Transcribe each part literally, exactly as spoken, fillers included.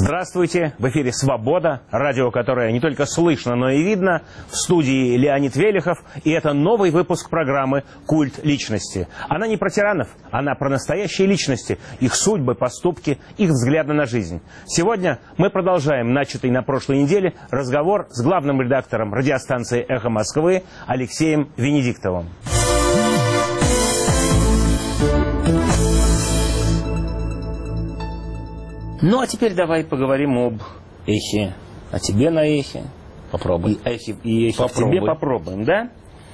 Здравствуйте! В эфире «Свобода», радио, которое не только слышно, но и видно. В студии Леонид Велихов, и это новый выпуск программы «Культ личности». Она не про тиранов, она про настоящие личности, их судьбы, поступки, их взгляды на жизнь. Сегодня мы продолжаем начатый на прошлой неделе разговор с главным редактором радиостанции «Эхо Москвы» Алексеем Венедиктовым. Ну, а теперь давай поговорим об эхе. О тебе на эхе. Попробуй. И эхе, и эхе в тебе попробуем, да?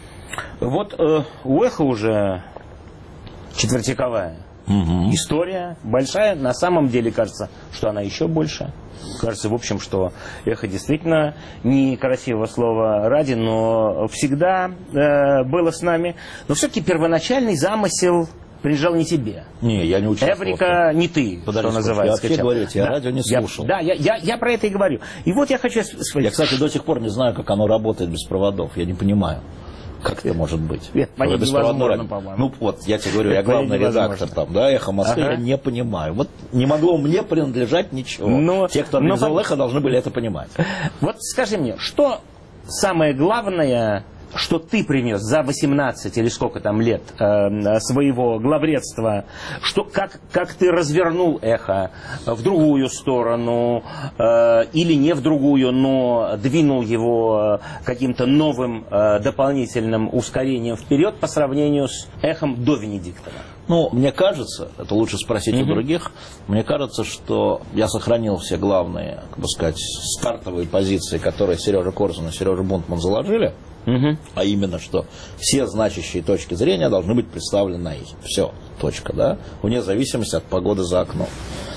Вот э, у эха уже четвертьвековая угу. история, большая. На самом деле, кажется, что она еще больше. Кажется, в общем, что эхо действительно не красивого слова ради, но всегда э, было с нами. Но все-таки первоначальный замысел принадлежал не тебе. Не, я не участвовал. Эврика не ты, Подожди, что называется. Я вообще говорю, я да, радио не слушал. Я, да, я, я, я про это и говорю. И вот я хочу... Я, кстати, до сих пор не знаю, как оно работает без проводов. Я не понимаю. Как это может быть? Нет, понять невозможно, по-моему. Ну вот, я тебе говорю, я главный редактор там, да, «Эхо Москвы», ага. я не понимаю. Вот не могло мне принадлежать ничего. Но, Те, кто организовал но... «Эхо», должны были это понимать. Вот скажи мне, что самое главное... что ты принес за восемнадцать или сколько там лет э, своего главредства, что, как, как ты развернул эхо в другую сторону э, или не в другую, но двинул его каким-то новым э, дополнительным ускорением вперед по сравнению с эхом до Венедиктова? Ну, мне кажется, это лучше спросить mm-hmm. у других, мне кажется, что я сохранил все главные, как бы сказать, стартовые позиции, которые Сережа Корзун и Сережа Бунтман заложили. Uh-huh. А именно, что все значащие точки зрения должны быть представлены на эхе. Все, точка, да? Вне зависимости от погоды за окном.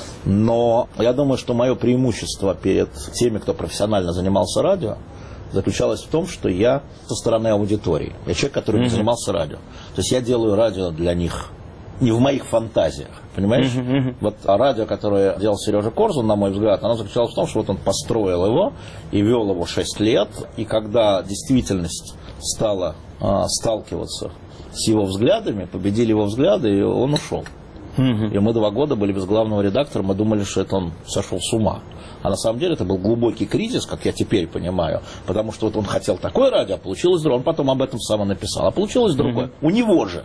Но я думаю, что мое преимущество перед теми, кто профессионально занимался радио, заключалось в том, что я со стороны аудитории. Я человек, который uh-huh. не занимался радио. То есть я делаю радио для них не в моих фантазиях, понимаешь? Uh-huh, uh-huh. Вот а радио, которое делал Сережа Корзун, на мой взгляд, оно заключалось в том, что вот он построил его и вел его шесть лет, и когда действительность стала а, сталкиваться с его взглядами, победили его взгляды, и он ушел. Uh-huh. И мы два года были без главного редактора, мы думали, что это он сошел с ума. А на самом деле это был глубокий кризис, как я теперь понимаю, потому что вот он хотел такое радио, а получилось другое. Он потом об этом сам и написал, а получилось другое. Uh-huh. У него же.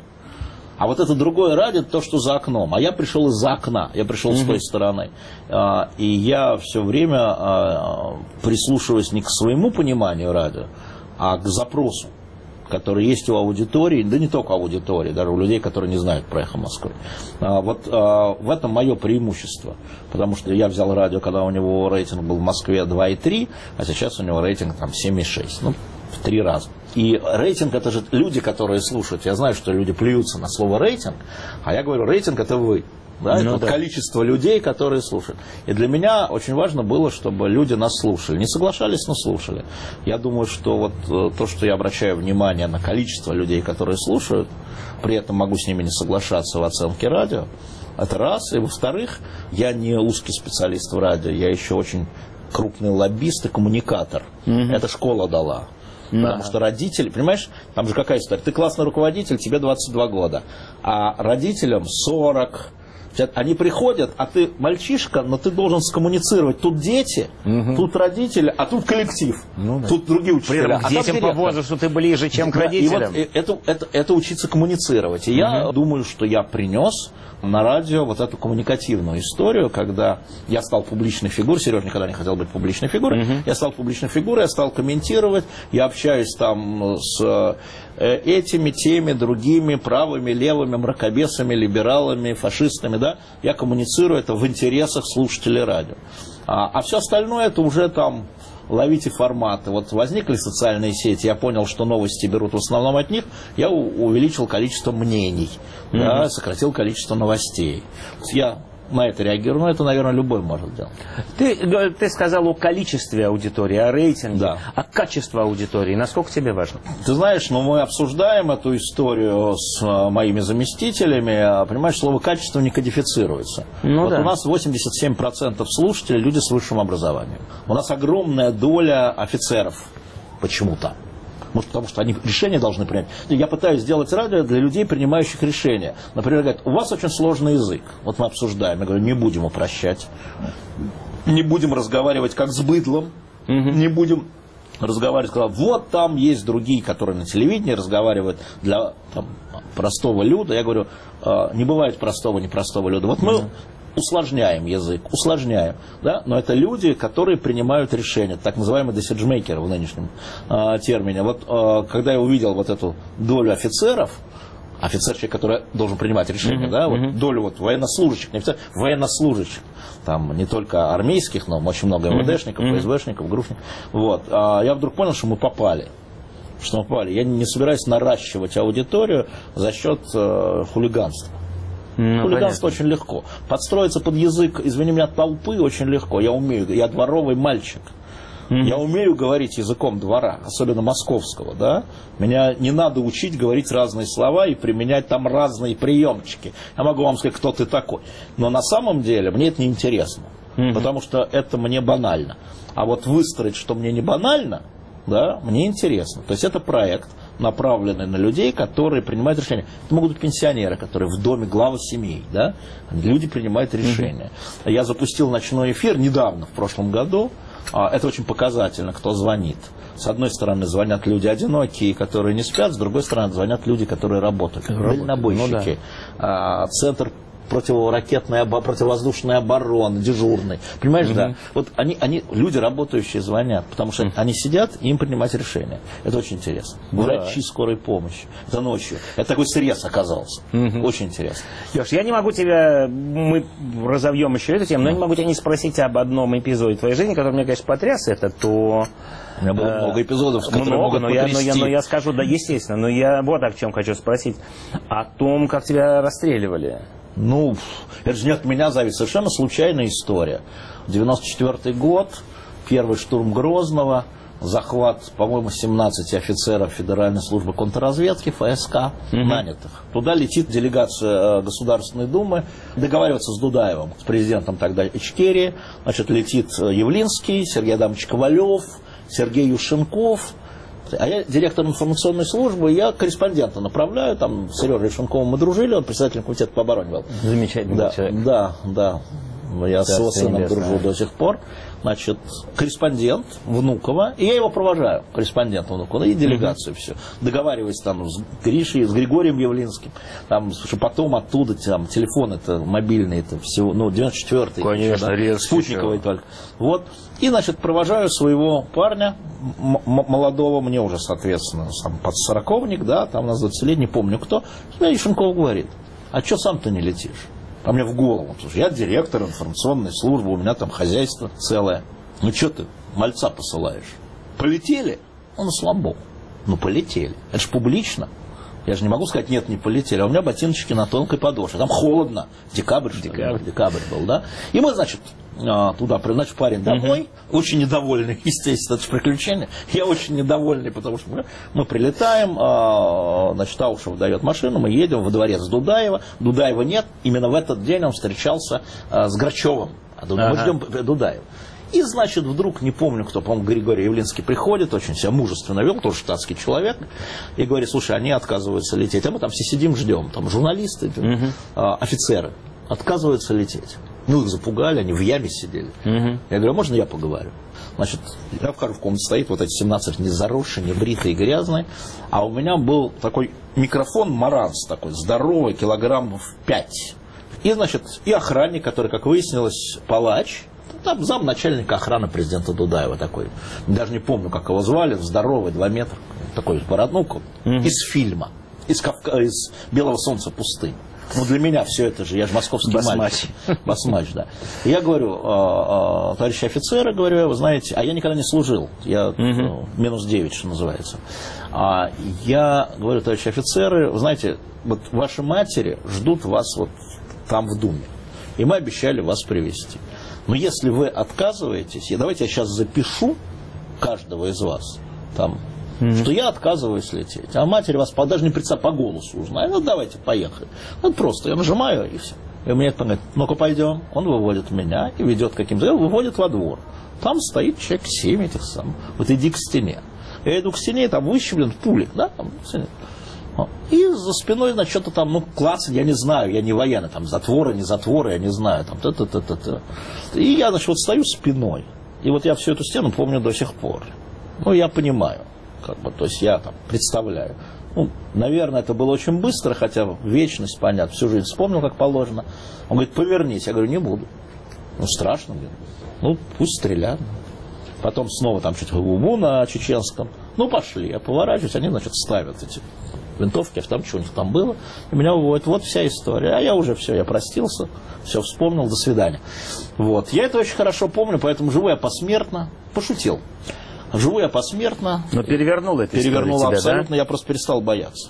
А вот это другое радио, то, что за окном. А я пришел из-за окна, я пришел mm-hmm. с той стороны. А, и я все время а, прислушиваюсь не к своему пониманию радио, а к запросу, который есть у аудитории, да не только аудитории, даже у людей, которые не знают про «Эхо Москвы». А, вот а, в этом мое преимущество. Потому что я взял радио, когда у него рейтинг был в Москве два и три, а сейчас у него рейтинг там семь и шесть. Ну, в три раза. И рейтинг — это же люди, которые слушают. Я знаю, что люди плюются на слово рейтинг, а я говорю, рейтинг — это вы. Да? Ну, это вот да. количество людей, которые слушают. И для меня очень важно было, чтобы люди нас слушали. Не соглашались, но слушали. Я думаю, что вот то, что я обращаю внимание на количество людей, которые слушают, при этом могу с ними не соглашаться в оценке радио, это раз. И во-вторых, я не узкий специалист в радио, я еще очень крупный лоббист и коммуникатор. Mm-hmm. Это школа дала. Потому что родители, понимаешь, там же какая история, ты классный руководитель, тебе двадцать два года, а родителям сорок, они приходят, а ты мальчишка, но ты должен скоммуницировать, тут дети, угу. тут родители, а тут коллектив, ну, да. тут другие учителя. К детям по возрасту ты ближе, чем к родителям. И вот это, это, это учиться коммуницировать. И угу. я думаю, что я принес на радио вот эту коммуникативную историю, когда я стал публичной фигурой, Сережа никогда не хотел быть публичной фигурой, uh-huh. я стал публичной фигурой, я стал комментировать, я общаюсь там с этими, теми, другими, правыми, левыми, мракобесами, либералами, фашистами, да, я коммуницирую это в интересах слушателей радио. А, а все остальное это уже там ловите форматы. Вот возникли социальные сети, я понял, что новости берут в основном от них, я увеличил количество мнений, mm-hmm. да, сократил количество новостей. Я на это реагирую, но это, наверное, любой может делать. Ты, ты сказал о количестве аудитории, о рейтинге, да. о качестве аудитории. Насколько тебе важно? Ты знаешь, ну, мы обсуждаем эту историю с моими заместителями. Понимаешь, слово «качество» не кодифицируется. Ну, вот да. У нас восемьдесят семь процентов слушателей люди с высшим образованием. У нас огромная доля офицеров почему-то. Может, потому что они решения должны принять. Я пытаюсь сделать радио для людей, принимающих решения. Например, говорят, у вас очень сложный язык. Вот мы обсуждаем. Я говорю, не будем упрощать. Не будем разговаривать как с быдлом, угу. не будем разговаривать, сказал, вот там есть другие, которые на телевидении разговаривают для там, простого люда. Я говорю, не бывает простого, непростого люда. Вот мы mm-hmm. усложняем язык, усложняем, да? Но это люди, которые принимают решения, так называемые decision-makers в нынешнем а, термине. Вот а, когда я увидел вот эту долю офицеров, офицер, человек, который должен принимать решения, mm-hmm. да, вот mm-hmm. долю вот военнослужащих, не офицеров, военнослужащих, там не только армейских, но очень много эм вэ дэшников, mm-hmm. ФСБшников, группников. Вот. А я вдруг понял, что мы попали. Что мы попали. Я не собираюсь наращивать аудиторию за счет э, хулиганства. Ну, хулиганство понятно. Очень легко. Подстроиться под язык, извини меня, толпы очень легко. Я умею, я дворовый мальчик. Mm-hmm. Я умею говорить языком двора, особенно московского, да. Меня не надо учить говорить разные слова и применять там разные приемчики. Я могу вам сказать, кто ты такой. Но на самом деле мне это не интересно, mm-hmm. потому что это мне банально. А вот выстроить, что мне не банально, да, мне интересно. То есть это проект, направленный на людей, которые принимают решения. Это могут быть пенсионеры, которые в доме главы семей, да, люди принимают решения. Mm-hmm. Я запустил ночной эфир недавно, в прошлом году. Это очень показательно, кто звонит. С одной стороны, звонят люди одинокие, которые не спят, с другой стороны, звонят люди, которые работают. Дальнобойщики, ну, да. Центр противоракетной, противовоздушной обороны, дежурный. Понимаешь, mm-hmm. да? Вот они, они, люди работающие звонят, потому что mm-hmm. они сидят и им принимать решения. Это очень интересно. Да. Врачи скорой помощи. Это ночью. Это такой срез оказался. Mm-hmm. Очень интересно. Леш, я не могу тебя, мы разовьем еще эту тему, но mm-hmm. я не могу тебя не спросить об одном эпизоде твоей жизни, который меня, конечно, потряс. Это то... У меня было э, много эпизодов, которые много, могут но я, но, я, но я скажу, да, естественно. Но я вот о чем хочу спросить. О том, как тебя расстреливали. Ну, это же не от меня зависит. Совершенно случайная история. девяносто четвёртый год, первый штурм Грозного, захват, по-моему, семнадцати офицеров Федеральной службы контрразведки, ФСК, угу. нанятых. Туда летит делегация Государственной Думы, договаривается с Дудаевым, с президентом тогда Ичкерии. Значит, летит Явлинский, Сергей Адамович Ковалев, Сергей Юшенков. А я директор информационной службы, я корреспондента направляю, там с Сережей Шенковым мы дружили, он председателем комитета по обороне был. Замечательный да, человек. Да, да, я с его сыном дружу до сих пор. Значит, корреспондент Внуково, и я его провожаю, корреспондента Внуково, и делегацию mm-hmm. все. Договариваюсь там с Гришей, с Григорием Явлинским, там, что потом оттуда там, телефон это мобильный, это всего, ну, девяносто четвёртый. Конечно, да, спутниковый только. Вот. И, значит, провожаю своего парня, м- молодого, мне уже, соответственно, сам под сороковник, да, там у нас двадцать лет, не помню кто. И Ишенков говорит, а что сам-то не летишь? А мне в голову, слушай, я директор информационной службы, у меня там хозяйство целое. Ну что ты, мальца посылаешь? Полетели? Он слабо. Ну полетели. Это же публично. Я же не могу сказать, нет, не полетели. А у меня ботиночки на тонкой подошве. Там холодно. Декабрь, что Декабрь. ли? Декабрь был, да? И мы, значит, туда, значит, парень домой, угу. очень недовольный, естественно, это же приключение. Я очень недовольный, потому что мы, мы прилетаем, значит, Аушев дает машину, мы едем во дворец Дудаева. Дудаева нет, именно в этот день он встречался с Грачевым. Мы ага. ждем Дудаева. И, значит, вдруг, не помню, кто, по-моему, Григорий Явлинский приходит, очень себя мужественно вел, тоже штатский человек, и говорит, слушай, они отказываются лететь. А мы там все сидим, ждем, там журналисты, угу. офицеры отказываются лететь. Ну, их запугали, они в яме сидели. Угу. Я говорю, а можно я поговорю? Значит, я вхожу в комнату, стоит вот эти семнадцать не заросшие, не бритые, грязные, а у меня был такой микрофон Маранс такой, здоровый, килограммов пять. И, значит, и охранник, который, как выяснилось, палач, там замначальника охраны президента Дудаева такой, даже не помню, как его звали, здоровый, два метра, такой бороднук, угу. из фильма, из, Кавка... из «Белого солнца пустынь». Ну, для меня все это же, я же московский Басмач. мальчик. Басмач, да. И я говорю, э, э, товарищи офицеры, говорю, вы знаете, а я никогда не служил, я угу. э, минус девять, что называется. А я говорю, товарищи офицеры, вы знаете, вот ваши матери ждут вас вот там в Думе, и мы обещали вас привезти. Но если вы отказываетесь, и давайте я сейчас запишу каждого из вас, там, mm-hmm. что я отказываюсь лететь, а матери вас даже не представляет, по голосу узнаю, ну давайте, поехали. Ну просто я нажимаю и все. И мне это говорит, ну-ка пойдем. Он выводит меня и ведет каким-то, выводит во двор. Там стоит человек семь этих самых. Вот иди к стене. Я иду к стене, там выщеплен пулик, да, там, И за спиной, значит, что-то там, ну, класс, я не знаю, я не военный, там, затворы, не затворы, я не знаю, там, та-та-та-та-та. И я, значит, вот стою спиной, и вот я всю эту стену помню до сих пор. Ну, я понимаю, как бы, то есть я там представляю. Ну, наверное, это было очень быстро, хотя вечность, понятно, всю жизнь вспомнил, как положено. Он говорит, повернись. Я говорю, не буду. Ну, страшно, говорит. Ну, пусть стреляют. Потом снова там чуть губу на чеченском. Ну, пошли. Я поворачиваюсь, они, значит, ставят эти винтовки, а там что у них там было. И меня выводят. Вот вся история. А я уже все, я простился, все вспомнил, до свидания. Вот. Я это очень хорошо помню, поэтому живу я посмертно. Пошутил. Живу я посмертно. Но перевернул это. Перевернул тебя, абсолютно. Да? Я просто перестал бояться.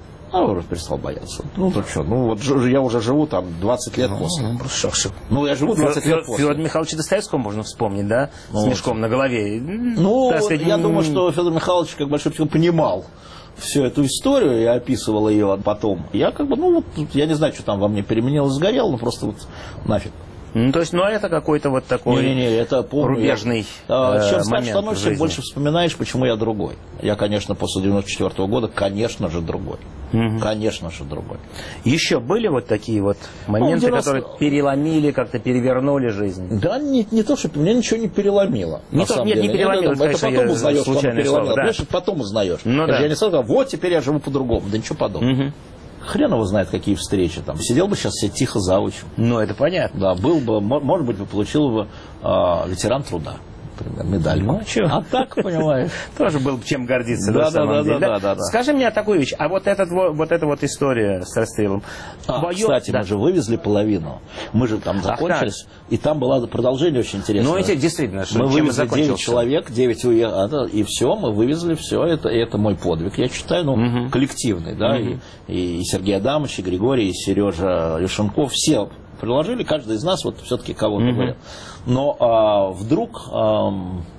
А уже перестал бояться. Ну, то что, ну, вот я уже живу там двадцать лет ну, после. Ну, ну, я живу двадцать Федор, лет после. Федора Михайловича Достоевского можно вспомнить, да? Ну, с мешком на голове. Ну, вот сказать, я думаю, что Федор Михайлович, как большой психолог, понимал всю эту историю, я описывал ее потом. Я как бы, ну, вот, я не знаю, что там во мне переменилось, сгорело, но просто вот нафиг. Ну, то есть, ну, это какой-то вот такой не, не, не, это помню, рубежный я, э, чем момент старше становишься, тем больше вспоминаешь, почему я другой. Я, конечно, после девяносто четвёртого года, конечно же, другой. Угу. Конечно же, другой. Еще были вот такие вот моменты, ну, девяносто... которые переломили, как-то перевернули жизнь? Да, не, не то, что меня ничего не переломило. Не то, нет, не переломило. Это, это потом узнаешь, что оно переломило. Да. Конечно, потом узнаешь. Ну, да. Я не сказал, вот теперь я живу по-другому. Да ничего подобного. Угу. Хрен его знает, какие встречи там. Сидел бы сейчас себе тихо завучем. Ну, это понятно. Да, был бы, может быть, бы получил бы э, ветеран труда, например, медаль. Ну, а так, понимаешь. Тоже был бы чем гордиться, да, на самом деле. Да, да, да. Скажи мне такую вещь, а вот, этот, вот эта вот история с расстрелом. Кстати, мы же вывезли половину. Мы же там закончились, и там было продолжение очень интересное. Ну, действительно, что мы вывезли девять человек, девять уехали, и все, мы вывезли все. Это, это мой подвиг, я считаю, ну, угу. коллективный, да, угу. и, и Сергей Адамович, и Григорий, и Сережа Юшенков, все приложили, каждый из нас вот все-таки кого-то угу. говорил. Но а, вдруг а,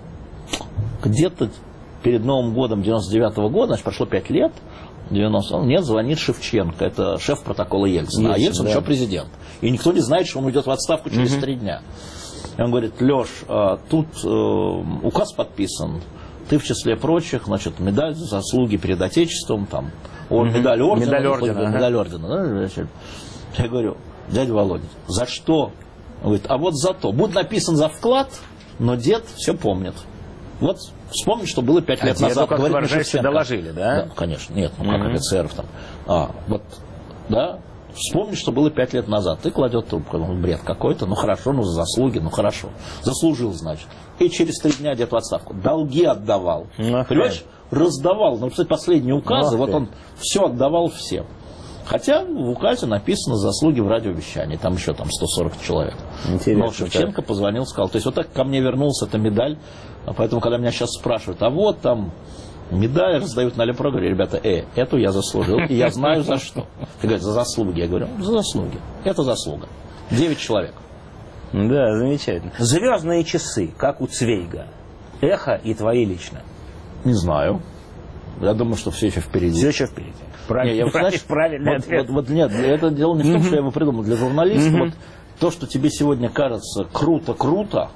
где-то перед Новым годом девяносто девятого года, значит, прошло пять лет, девяностого, мне звонит Шевченко, это шеф протокола Ельцина, Ельцин, а Ельцин да. еще президент. И никто не знает, что он уйдет в отставку через три угу. дня. И он говорит, Леш, тут указ подписан, ты в числе прочих, значит, медаль за заслуги перед Отечеством, там, угу. медаль ордена. Медаль ордена. Ага. Медаль ордена. Я говорю, дядя Володя, за что? Он говорит, а вот за то. Будет написан за вклад, но дед все помнит. Вот вспомни, что было пять лет а назад. Как выражаешься, доложили, да? Да, конечно. Нет, ну как mm-hmm. офицеров там. А, вот, да, вспомни, что было пять лет назад. Ты кладет трубку, ну, бред какой-то, ну хорошо, ну за заслуги, ну хорошо. Заслужил, значит. И через три дня дед в отставку. Долги отдавал. Mm-hmm. Понимаешь? Раздавал. Ну, кстати, последние указы, mm-hmm. вот он все отдавал всем. Хотя в указе написано заслуги в радиовещании, там еще там сто сорок человек. Интересно. Но Шевченко да. позвонил, сказал, то есть вот так ко мне вернулась эта медаль, поэтому когда меня сейчас спрашивают, а вот там медаль раздают на Лепро, говорю, ребята, э, эту я заслужил, и я знаю за что. Ты говоришь, за заслуги, я говорю, за заслуги, это заслуга. Девять человек. Да, замечательно. Звездные часы, как у Цвейга, эхо и твои лично. Не знаю. Я думаю, что все еще впереди. Все еще впереди. Правильно, не, я, знаешь, правильный вот, ответ. Вот, вот, нет, это дело не в том, что я его придумал. Для журналиста вот, то, что тебе сегодня кажется круто-круто,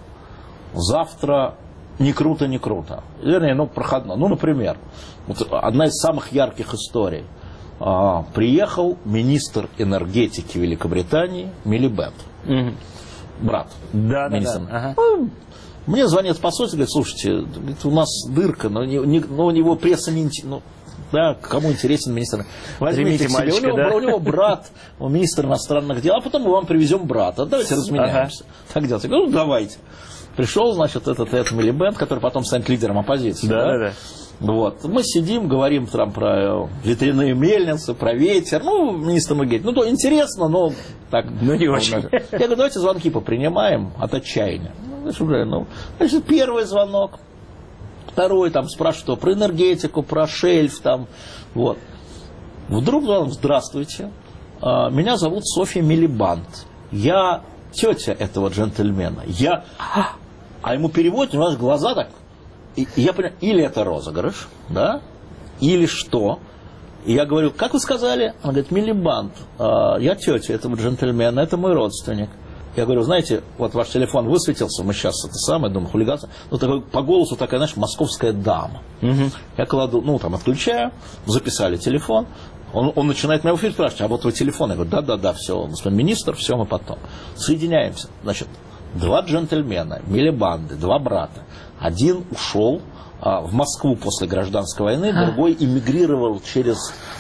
завтра не круто-не круто. Вернее, ну, проходно. Ну, например, вот одна из самых ярких историй. А, приехал министр энергетики Великобритании Милибэнд. Угу. Брат. Да, министр. да, да. Ага. Ну, мне звонит посольство, говорит, слушайте, у нас дырка, но, не, не, но у него пресса не... Ну, да, кому интересен министр. Возьмите себе. Мальчика, у, него, да? у него брат, он министр иностранных дел, а потом мы вам привезем брата. Давайте разменяемся. Ага. Так делать. Я говорю, ну давайте. Пришел, значит, этот Эд Милибэнд, который потом станет лидером оппозиции. Да, да, да. Вот. Мы сидим, говорим там про ветряные мельницы, про ветер. Ну, министр говорит, ну, то интересно, но так. Ну, не очень. Я говорю, давайте звонки попринимаем от отчаяния. Ну, значит, первый звонок. Второй там спрашивают про энергетику, про шельф там, вот. Вдруг он, здравствуйте, меня зовут Софья Милибанд, я тетя этого джентльмена, я, а ему переводят, у нас глаза так, и я понимаю, или это розыгрыш, да, или что, и я говорю, как вы сказали, он говорит, Милибанд, я тетя этого джентльмена, это мой родственник. Я говорю, знаете, вот ваш телефон высветился, мы сейчас это самое, думаю, хулиганство. Ну, такой, по голосу такая, знаешь, московская дама. Угу. Я кладу, ну, там, отключаю, записали телефон. Он, он начинает меня в эфир спрашивать, а вот вы телефон? Я говорю, да-да-да, все, господин министр, все, мы потом. Соединяемся. Значит, два джентльмена, милибанды, два брата. Один ушел а, в Москву после гражданской войны, а. другой эмигрировал через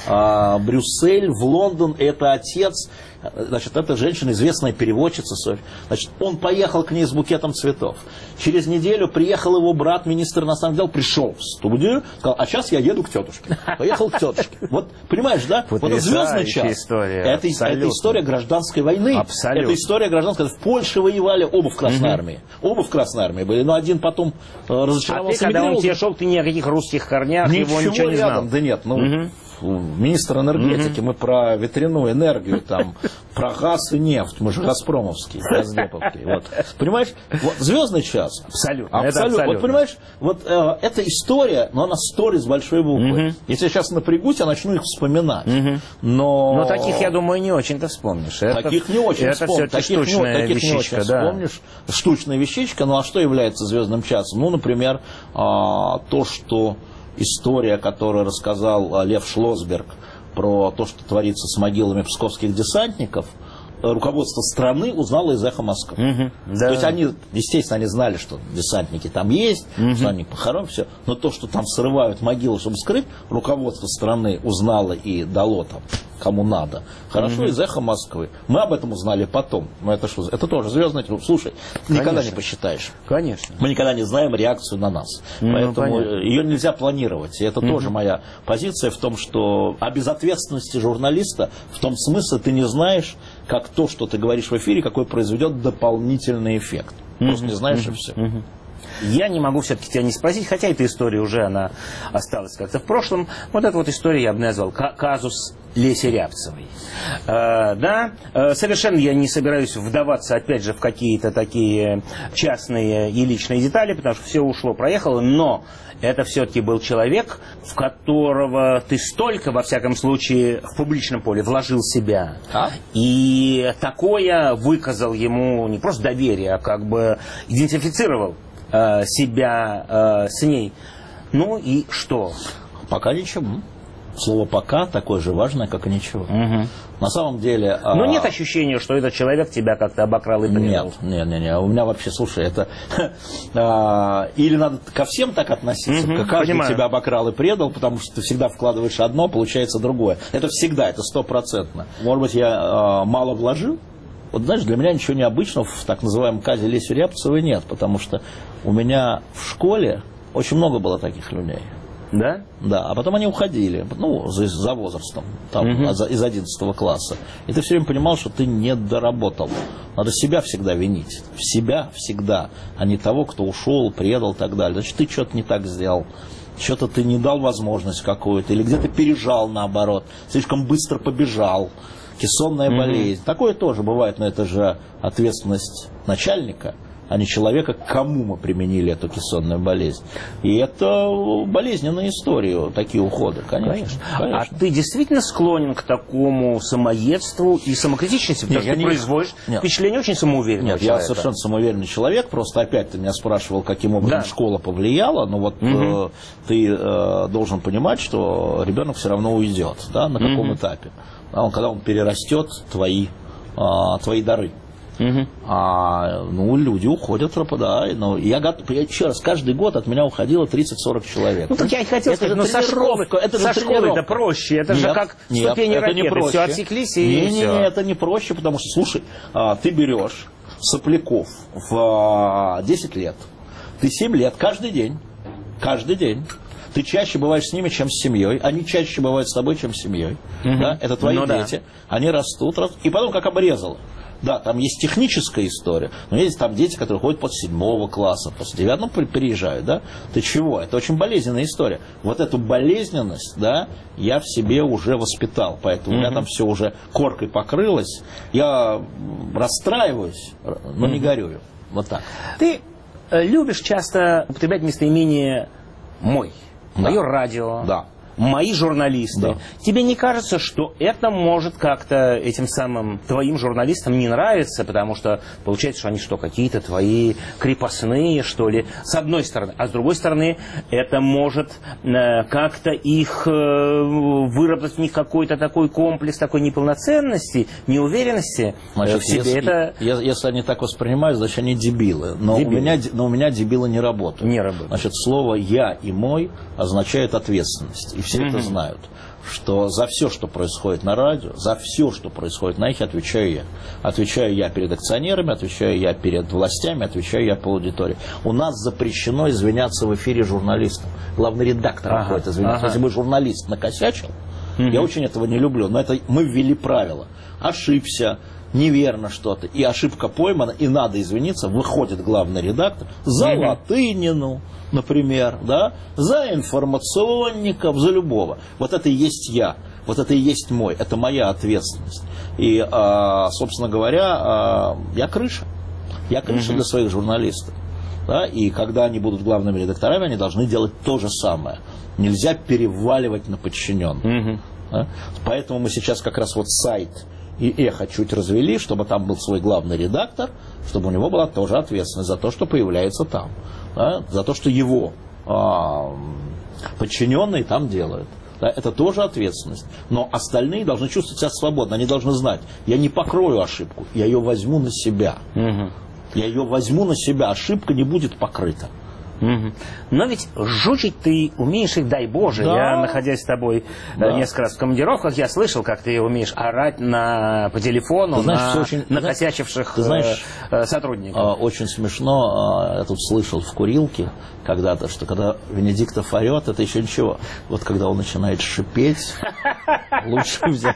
а, Брюссель в Лондон. Это отец. Значит, эта женщина, известная переводчица Софья. Значит, он поехал к ней с букетом цветов. Через неделю приехал его брат, министр иностранных дел, пришел в студию, сказал, а сейчас я еду к тетушке. Поехал к тетушке. Вот, понимаешь, да? Вот это звездный час. История. Это, это история гражданской войны. Абсолютно. Это история гражданской. В Польше воевали оба в Красной угу. армии. Оба в Красной армии были, но один потом разочаровался. А ты, когда он тебе шел, ты ни о каких русских корнях, ничего, его ничего не знал? Рядом. Да нет, ну... Угу. Министр энергетики, mm-hmm. мы про ветряную энергию, там, про газ и нефть, мы же газпромовские, газдеповские. Вот. Понимаешь, вот звездный час. Абсолютно. Абсолютно. абсолютно. Вот понимаешь, вот э, эта история, но она story с большой буквы. Mm-hmm. Если я сейчас напрягусь, я начну их вспоминать. Mm-hmm. Но... но таких, я думаю, не очень-то вспомнишь. Таких это, не очень это вспомнишь. Таких, штучная не, таких вещичка, не очень да. вспомнишь. Штучная вещичка. Ну а что является звездным часом? Ну, например, э, то, что история, которую рассказал Лев Шлосберг, про то, что творится с могилами псковских десантников, руководство страны узнало из «Эхо Москвы». Угу, да. То есть они, естественно, они знали, что десантники там есть, угу. что они похоронены, все. Но то, что там срывают могилы, чтобы скрыть, руководство страны узнало и дало там, кому надо. Хорошо, угу. из «Эхо Москвы». Мы об этом узнали потом. Но это что? Это тоже звездный труп. Слушай, Конечно. никогда не посчитаешь. Конечно. Мы никогда не знаем реакцию на нас. Ну, Поэтому понятно. ее нельзя планировать. И это угу. тоже моя позиция в том, что о безответственности журналиста в том смысле ты не знаешь, как то, что ты говоришь в эфире, какой произведет дополнительный эффект. Mm-hmm. Просто не знаешь, mm-hmm. и все. Mm-hmm. Я не могу все-таки тебя не спросить, хотя эта история уже она осталась как-то в прошлом. Вот эту вот историю я бы назвал казус Леси Рябцевой. Э, да, э, совершенно я не собираюсь вдаваться, опять же, в какие-то такие частные и личные детали, потому что все ушло, проехало, но это все-таки был человек, в которого ты столько, во всяком случае, в публичном поле вложил себя. А? И такое выказал ему не просто доверие, а как бы идентифицировал э, себя э, с ней. Ну и что? Пока ничего. Слово «пока» такое же важное, как и ничего. Угу. На самом деле... Но а... нет ощущения, что этот человек тебя как-то обокрал и предал? Нет, нет, нет, нет. У меня вообще, слушай, это... а, или надо ко всем так относиться, угу, как каждый понимаю. тебя обокрал и предал, потому что ты всегда вкладываешь одно, получается другое. Это всегда, это стопроцентно. Может быть, я а, мало вложил? Вот, знаешь, для меня ничего необычного в так называемом казе Леси Рябцевой нет, потому что у меня в школе очень много было таких людей. Да? Да, а потом они уходили, ну, за, за возрастом, там, угу. за, из одиннадцатого класса. И ты все время понимал, что ты не доработал. Надо себя всегда винить. В себя всегда, а не того, кто ушел, предал и так далее. Значит, ты что-то не так сделал. Что-то ты не дал возможность какую-то. Или где-то пережал, наоборот. Слишком быстро побежал. Кессонная угу. болезнь. Такое тоже бывает, но это же ответственность начальника, а не человека, к кому мы применили эту кессонную болезнь. И это болезненная история, такие уходы, конечно. конечно. конечно. А ты действительно склонен к такому самоедству и самокритичности? Потому что ты не... производишь Нет. впечатление очень самоуверенного Нет, человека. я совершенно самоуверенный человек. Просто опять ты меня спрашивал, каким образом да. школа повлияла. Но вот угу. э, ты э, должен понимать, что ребенок все равно уйдет. Да, на каком угу. этапе. Да, он, когда он перерастет твои, э, твои дары. Угу. А, ну, люди уходят, пропадают. Но я готов, я, еще раз, каждый год от меня уходило тридцать-сорок человек. Ну, так я и хотел это сказать, но со школы, это со школы это проще. Это нет, же как нет, ступени это ракеты. Не проще. Все, отсеклись и не, все. Не, не, это не проще, потому что, слушай, а, ты берешь сопляков в а, десять лет, ты семь лет, каждый день, каждый день. Ты чаще бываешь с ними, чем с семьей. Они чаще бывают с тобой, чем с семьей. Угу. Да? Это твои ну, дети. Да. Они растут, растут. И потом как обрезало. Да, там есть техническая история, но есть там дети, которые ходят после седьмого класса, после девятого, ну, переезжают, да? Ты чего? Это очень болезненная история. Вот эту болезненность, да, я в себе уже воспитал, поэтому mm-hmm. у меня там все уже коркой покрылось. Я расстраиваюсь, но mm-hmm. не горюю. Вот так. Ты любишь часто употреблять местоимение «мой». Да. Мое радио. Да. мои журналисты. Да. Тебе не кажется, что это может как-то этим самым твоим журналистам не нравиться, потому что получается, что они что, какие-то твои крепостные, что ли, с одной стороны. А с другой стороны, это может э, как-то их, э, выработать в них какой-то такой комплекс такой неполноценности, неуверенности. Значит, в себе. Если, это... если они так воспринимают, значит, они дебилы. Но, дебилы. У, меня, но у меня дебилы не работают. Не работают. Значит, слово «я» и «мой» означает ответственность. И все mm-hmm. это знают. Что за все, что происходит на радио, за все, что происходит на эхе, отвечаю я. Отвечаю я перед акционерами, отвечаю я перед властями, отвечаю я по аудитории. У нас запрещено извиняться в эфире журналистам. Главный редактор ага, ходит извиняться. Ага. Если бы журналист накосячил, угу. я очень этого не люблю, но это мы ввели правило. Ошибся, неверно что-то, и ошибка поймана, и надо извиниться, выходит главный редактор за угу. Латынину, например, да, за информационников, за любого. Вот это и есть я, вот это и есть мой, это моя ответственность. И, а, собственно говоря, а, я крыша. Я крыша mm-hmm. для своих журналистов. Да, и когда они будут главными редакторами, они должны делать то же самое. Нельзя переваливать на подчиненных. Mm-hmm. Да? Поэтому мы сейчас как раз вот сайт и эхо чуть развели, чтобы там был свой главный редактор, чтобы у него была тоже ответственность за то, что появляется там. Да, за то, что его а, подчиненные там делают. Да, это тоже ответственность. Но остальные должны чувствовать себя свободно. Они должны знать, я не покрою ошибку, я ее возьму на себя. Угу. Я ее возьму на себя, ошибка не будет покрыта. Угу. Но ведь жучить ты умеешь, и дай Боже. Да. Я, находясь с тобой да. несколько раз в командировках, я слышал, как ты умеешь орать на, по телефону ты знаешь, на очень, накосячивших ты знаешь, сотрудников. Очень смешно, я тут слышал в курилке когда-то, что когда Венедиктов орет, это еще ничего. Вот когда он начинает шипеть, лучше взять...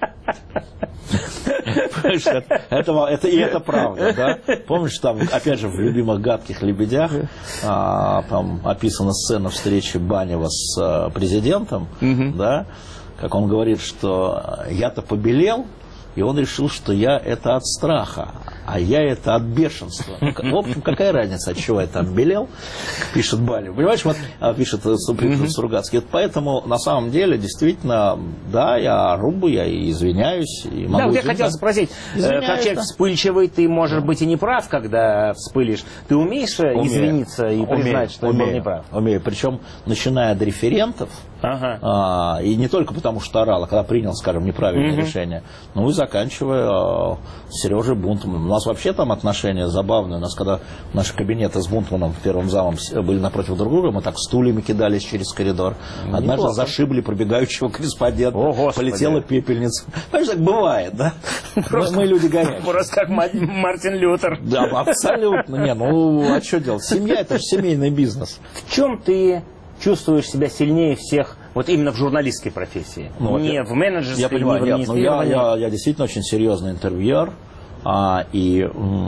это, это, и это правда, да? Помнишь, там, опять же, в «Любимых гадких лебедях» а, там описана сцена встречи Банева с а, президентом, угу. да? Как он говорит, что я-то побелел, и он решил, что я это от страха, а я это от бешенства. В общем, какая разница, от чего я там белел, пишет Балев. Понимаешь, вот пишет Стругацкий. Поэтому, на самом деле, действительно, да, я ору, я и извиняюсь. И могу да, вот я хотел спросить, как человек вспыльчивый, ты, может быть, и не прав, когда вспылишь. Ты умеешь умею, извиниться и умею, признать, что умею, был неправ? Умею. Причем, начиная от референтов, ага. а, и не только потому, что орал, а когда принял, скажем, неправильное угу. решение, ну и заканчивая а, Сережей Бунтманом. У нас вообще там отношения забавные. У нас, когда наши кабинеты с Бунтманом, первым замом, были напротив друг друга, мы так стульями кидались через коридор. Однажды неплохо. Зашибли пробегающего корреспондента. О, полетела пепельница. Понимаешь, так бывает, да? Просто, мы люди горячие. Просто как Мартин Лютер. Да, абсолютно. Не, ну, а что делать? Семья – это же семейный бизнес. В чем ты чувствуешь себя сильнее всех, вот именно в журналистской профессии? Ну, не я, в менеджерской, я понимаю, не в нет, ну, я, я, я действительно очень серьезный интервьюер. А, и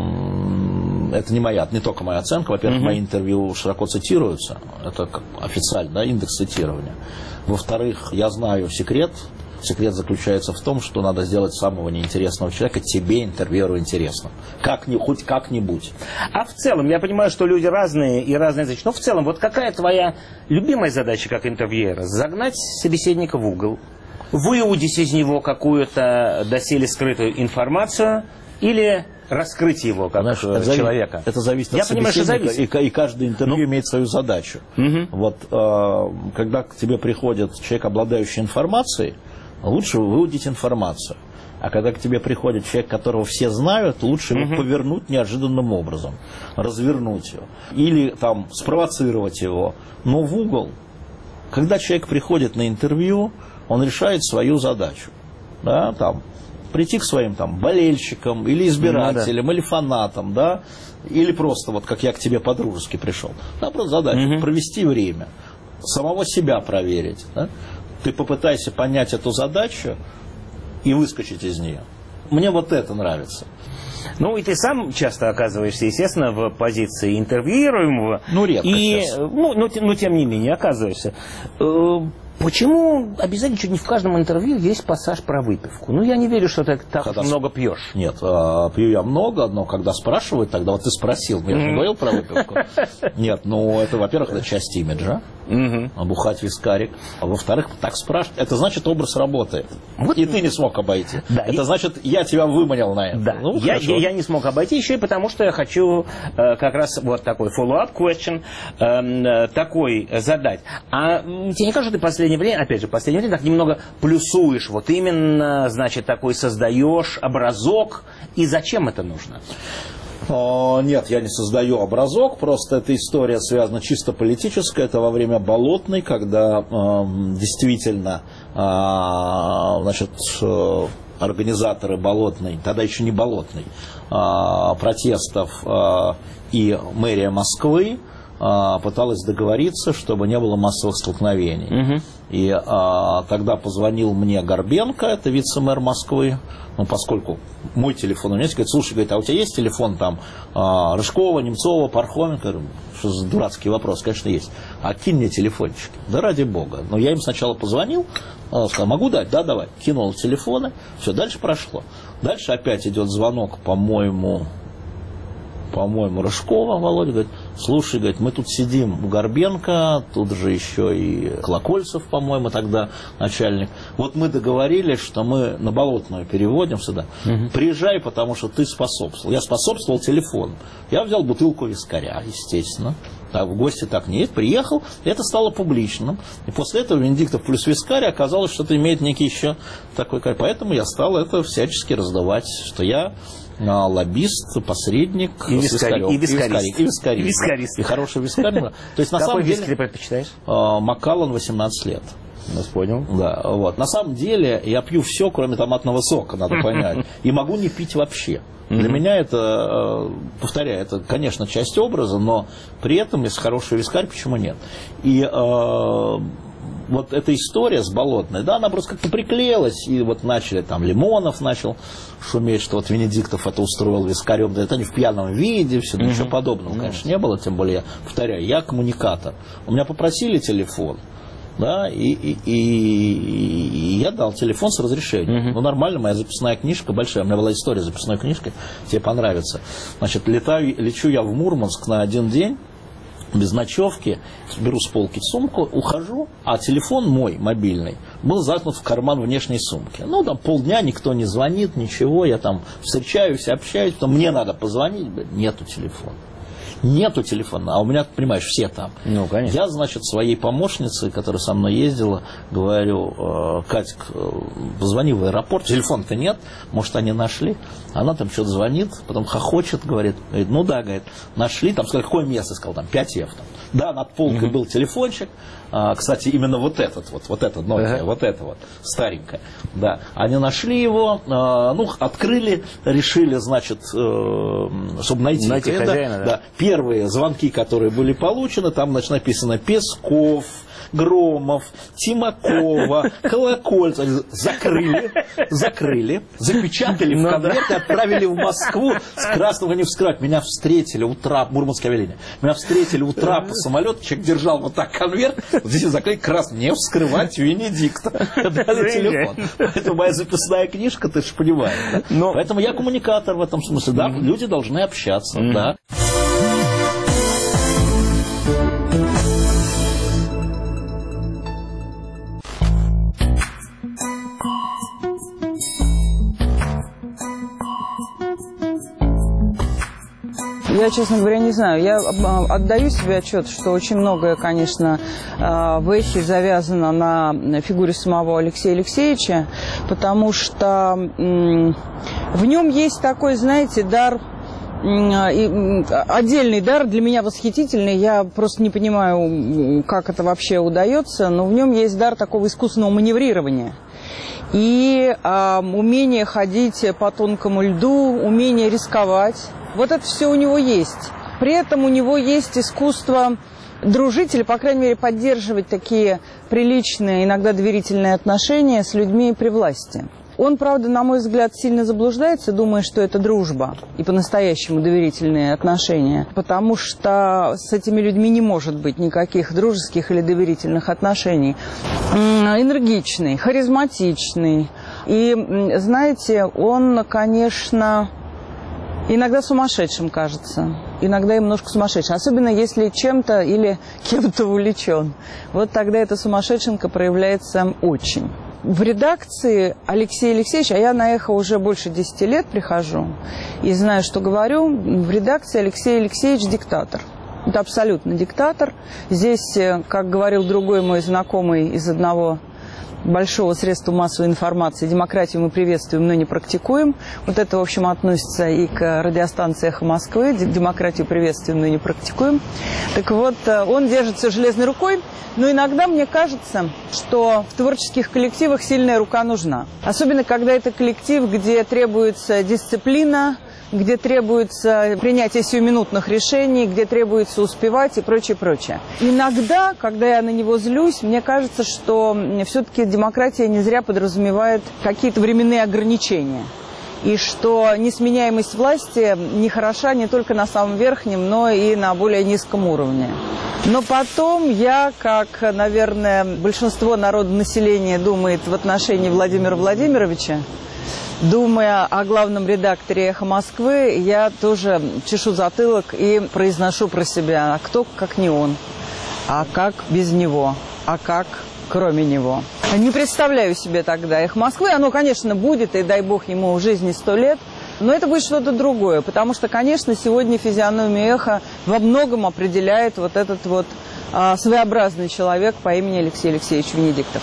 м, это не моя, не только моя оценка. Во-первых, mm-hmm. мои интервью широко цитируются. Это как официально, да, индекс цитирования. Во-вторых, я знаю секрет. Секрет заключается в том, что надо сделать самого неинтересного человека тебе, интервьюеру, интересным. Как, хоть как-нибудь. А в целом, я понимаю, что люди разные и разные задачи. Но в целом, вот какая твоя любимая задача как интервьюера? Загнать собеседника в угол, выудить из него какую-то доселе скрытую информацию или раскрыть его как Знаешь, это человека? Это зависит от Я собеседника, понимаю, что зависит. И, и каждый интервью ну. имеет свою задачу. Угу. Вот, э, когда к тебе приходит человек, обладающий информацией, лучше выудить информацию. А когда к тебе приходит человек, которого все знают, лучше его угу. повернуть неожиданным образом, развернуть его. Или там спровоцировать его, но в угол. Когда человек приходит на интервью, он решает свою задачу. Да, там, прийти к своим там, болельщикам, или избирателям, ну, да. или фанатам, да, или просто, вот как я к тебе по-дружески пришел. Да, просто задача угу. провести время, самого себя проверить. Да? Ты попытайся понять эту задачу и выскочить из нее. Мне вот это нравится. Ну, и ты сам часто оказываешься, естественно, в позиции интервьюируемого. Ну, редко и, ну, ну, ну, тем не менее, оказываешься. Почему обязательно чуть не в каждом интервью есть пассаж про выпивку? Ну, я не верю, что ты так когда много пьешь. Нет, э, пью я много, но когда спрашивают, тогда вот ты спросил, я же не говорил про выпивку. Нет, ну, это, во-первых, это часть имиджа. угу. бухать вискарик. А во-вторых, так спрашивать, это значит, образ работает. Вот. И ты не смог обойти. Да, это и... значит, я тебя выманил на это. Да. Ну, я, я, я не смог обойти еще и потому, что я хочу э, как раз вот такой follow-up question э, такой задать. А тебе не кажется, что ты в последнее время, опять же, в последнее время так немного плюсуешь, вот именно, значит, такой создаешь образок, и зачем это нужно? Нет, я не создаю образок, просто эта история связана чисто политическая. Это во время Болотной, когда э, действительно э, значит, э, организаторы Болотной, тогда еще не Болотной, э, протестов э, и мэрия Москвы э, пыталась договориться, чтобы не было массовых столкновений. Угу. И э, тогда позвонил мне Горбенко, это вице-мэр Москвы. Ну, поскольку мой телефон у меня есть, говорит, слушай, говорит, а у тебя есть телефон там Рыжкова, Немцова, Пархоменко? Что за дурацкий вопрос? Конечно, есть. А кинь мне телефончики. Да ради бога. Но я им сначала позвонил, сказал, могу дать? Да, давай. Кинул телефоны, все, дальше прошло. Дальше опять идет звонок, по-моему, по-моему, Рыжкова, Володя, говорит, слушай, говорит, мы тут сидим у Горбенко, тут же еще и Колокольцев, по-моему, тогда начальник. Вот мы договорились, что мы на Болотную переводим сюда. Угу. Приезжай, потому что ты способствовал. Я способствовал телефону. Я взял бутылку вискаря, естественно. А в гости так нет. Приехал, и это стало публичным. И после этого Венедиктов плюс вискарь оказалось, что это имеет некий еще такой... Поэтому я стал это всячески раздавать, что я... лоббист, посредник, и вискарист. И вискарист. И, вискарист, и, вискарист. И хороший вискарь. То есть, на самом деле, ты предпочитаешь? Макаллан восемнадцать лет. Я понял. Да, вот. На самом деле, я пью все, кроме томатного сока, надо понять. И могу не пить вообще. Для меня это, повторяю, это, конечно, часть образа, но при этом, если хороший вискарь, почему нет? И вот эта история с Болотной, да, она просто как-то приклеилась, и вот начали, там, Лимонов начал шуметь, что вот Венедиктов это устроил вискарем, да это не в пьяном виде, все, mm-hmm. ничего подобного, mm-hmm. конечно, не было, тем более, я повторяю, я коммуникатор. У меня попросили телефон, да, и, и, и, и я дал телефон с разрешением. Mm-hmm. Ну, нормально, моя записная книжка большая, у меня была история с записной книжкой, тебе понравится. Значит, летаю, лечу я в Мурманск на один день, без ночевки, беру с полки сумку, ухожу, а телефон мой, мобильный, был заткнут в карман внешней сумки. Ну, там полдня никто не звонит, ничего, я там встречаюсь, общаюсь, потом мне надо позвонить, нету телефона. Нету телефона, а у меня, понимаешь, все там. Ну, конечно. Я, значит, своей помощнице, которая со мной ездила, говорю, Катька, позвони в аэропорт, телефона-то нет, может, они нашли. Она там что-то звонит, потом хохочет, говорит, говорит, ну да, говорит, нашли, там, сказали, какое место, сказал, там, пять эф. Там. Да, над полкой mm-hmm. был телефончик, а, кстати, именно вот этот, вот, вот этот, Nokia, uh-huh. вот это вот, старенькое, да. Они нашли его, а, ну, открыли, решили, значит, э, чтобы найти, найти это, хозяина, да. Да. Первые звонки, которые были получены, там, значит, написано Песков, Громов, Тимакова, Колокольцев. Закрыли, закрыли, запечатали в конверт и отправили в Москву с красного не вскрывать. Меня встретили у трапа, Мурманская авиалиния, меня встретили у трапа самолета, человек держал вот так конверт, вот здесь заклеить красный, не вскрывать Венедикта. Даже телефон. Поэтому моя записная книжка, ты же понимаешь. Да? Поэтому я коммуникатор в этом смысле, да, люди должны общаться, да. Я, честно говоря, не знаю. Я отдаю себе отчет, что очень многое, конечно, в эхе завязано на фигуре самого Алексея Алексеевича, потому что в нем есть такой, знаете, дар, отдельный дар, для меня восхитительный. Я просто не понимаю, как это вообще удается, но в нем есть дар такого искусственного маневрирования. И а, умение ходить по тонкому льду, умение рисковать. Вот это все у него есть. При этом у него есть искусство дружить или, по крайней мере, поддерживать такие приличные, иногда доверительные отношения с людьми при власти. Он, правда, на мой взгляд, сильно заблуждается, думая, что это дружба и по-настоящему доверительные отношения, потому что с этими людьми не может быть никаких дружеских или доверительных отношений. Энергичный, харизматичный. И, знаете, он, конечно, Иногда сумасшедшим кажется. Иногда немножко сумасшедшим. Особенно если чем-то или кем-то увлечен. Вот тогда эта сумасшедшенка проявляется очень. В редакции Алексей Алексеевич, а я на «Эхо» уже больше десяти лет прихожу и знаю, что говорю, в редакции Алексей Алексеевич диктатор. Это абсолютно диктатор. Здесь, как говорил другой мой знакомый из одного большого средства массовой информации, демократию мы приветствуем, но не практикуем. Вот это, в общем, относится и к радиостанции «Эхо Москвы». Демократию приветствуем, но не практикуем. Так вот, он держится железной рукой, но иногда мне кажется, что в творческих коллективах сильная рука нужна. Особенно, когда это коллектив, где требуется дисциплина, где требуется принятие сиюминутных решений, где требуется успевать и прочее, прочее. Иногда, когда я на него злюсь, мне кажется, что все-таки демократия не зря подразумевает какие-то временные ограничения. И что несменяемость власти не хороша не только на самом верхнем, но и на более низком уровне. Но потом я, как, наверное, большинство народонаселения думает в отношении Владимира Владимировича, думая о главном редакторе «Эхо Москвы», я тоже чешу затылок и произношу про себя: а кто, как не он, а как без него, а как кроме него. Не представляю себе тогда «Эхо Москвы». Оно, конечно, будет, и дай бог ему в жизни сто лет, но это будет что-то другое, потому что, конечно, сегодня физиономию «Эхо» во многом определяет вот этот вот а, своеобразный человек по имени Алексей Алексеевич Венедиктов.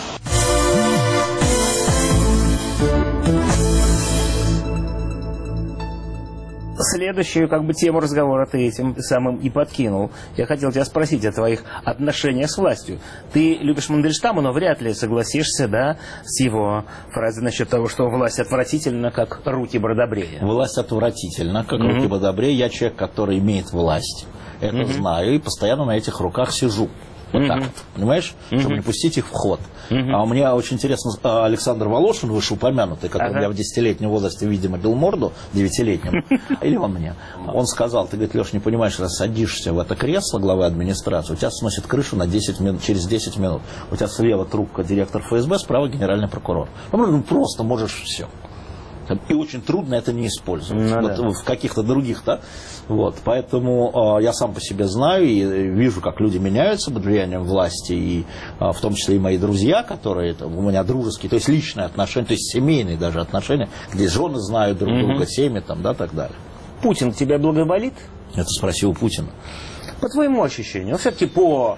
Следующую как бы тему разговора ты этим самым и подкинул. Я хотел тебя спросить о твоих отношениях с властью. Ты любишь Мандельштама, но вряд ли согласишься, да, с его фразой насчет того, что власть отвратительна, как руки Бродобрея. Власть отвратительна, как Mm-hmm. руки Бродобрея. Я человек, который имеет власть. Это Mm-hmm. знаю, и постоянно на этих руках сижу. Вот mm-hmm. так вот, понимаешь? Mm-hmm. Чтобы не пустить их в ход. Mm-hmm. А у меня очень интересно, Александр Волошин, вышеупомянутый, который ага. у меня в десятилетнем возрасте, видимо, бил морду, девятилетнем, или он мне, он сказал: ты, говорит, Леш, не понимаешь, раз садишься в это кресло главы администрации, у тебя сносит крышу на десять минут, через десять минут. У тебя слева трубка директор эф эс бэ, справа генеральный прокурор. Ну, просто можешь все. И очень трудно это не использовать. Ну, вот, да. В каких-то других, да. Вот, поэтому э, я сам по себе знаю и вижу, как люди меняются под влиянием власти, и э, в том числе и мои друзья, которые там, у меня дружеские, то есть личные отношения, то есть семейные даже отношения, где жены знают друг друга, угу. семьи, там, да, так далее. Путин тебя благоволит? Это спросил у Путина. По твоему ощущению, все-таки по,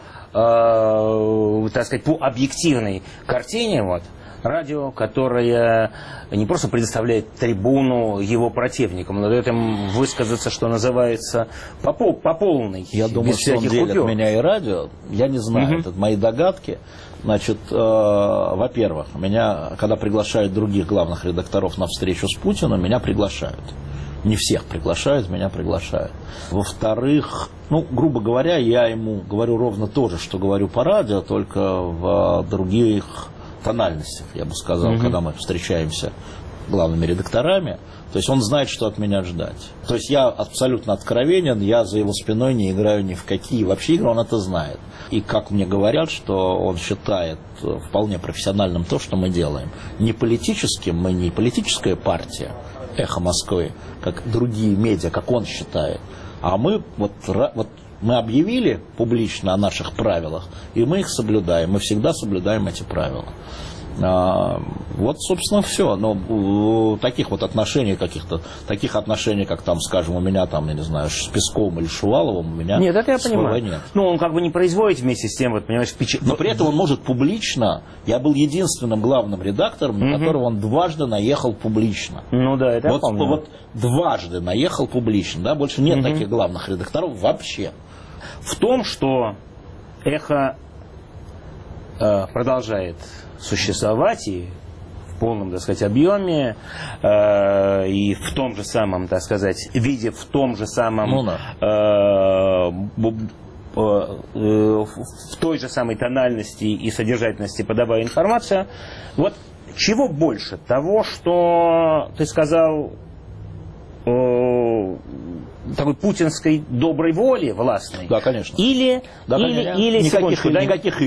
э, так сказать, по объективной картине, вот, радио, которое не просто предоставляет трибуну его противникам, но дает им высказаться, что называется, по, пол, по полной. Я думаю, что он делит купюр. Меня и радио. Я не знаю, угу. это мои догадки. Значит, э, во-первых, меня, когда приглашают других главных редакторов на встречу с Путиным, меня приглашают. Не всех приглашают, меня приглашают. Во-вторых, ну, грубо говоря, я ему говорю ровно то же, что говорю по радио, только в других тональностях, я бы сказал, mm-hmm. когда мы встречаемся с главными редакторами. То есть он знает, что от меня ждать. То есть я абсолютно откровенен, я за его спиной не играю ни в какие вообще игры, он это знает. И как мне говорят, что он считает вполне профессиональным то, что мы делаем. Не политическим, мы не политическая партия «Эхо Москвы», как другие медиа, как он считает. А мы вот, вот мы объявили публично о наших правилах, и мы их соблюдаем. Мы всегда соблюдаем эти правила. А, вот, собственно, все. Но таких вот отношений, каких-то таких отношений, как там, скажем, у меня там, я не знаю, с Песковым или Шуваловым, у меня нет, это я понимаю. Нет. Ну, он как бы не производит вместе с тем, вот, понимаешь, впеч... Но при этом он может публично. Я был единственным главным редактором, на угу. которого он дважды наехал публично. Ну да, это вот, я помню. Вот дважды наехал публично, да, больше нет угу. таких главных редакторов вообще. В том, что «Эхо» э, продолжает существовать и в полном, так сказать, объеме, э, и в том же самом, так сказать, виде, в том же самом, ну, да. э, э, э, в той же самой тональности и содержательности подавая информацию. Вот чего больше? Того, что ты сказал, э, такой путинской доброй воли властной? Да, конечно. Или, да, или, конечно. или никаких, секундочку, или, никаких или.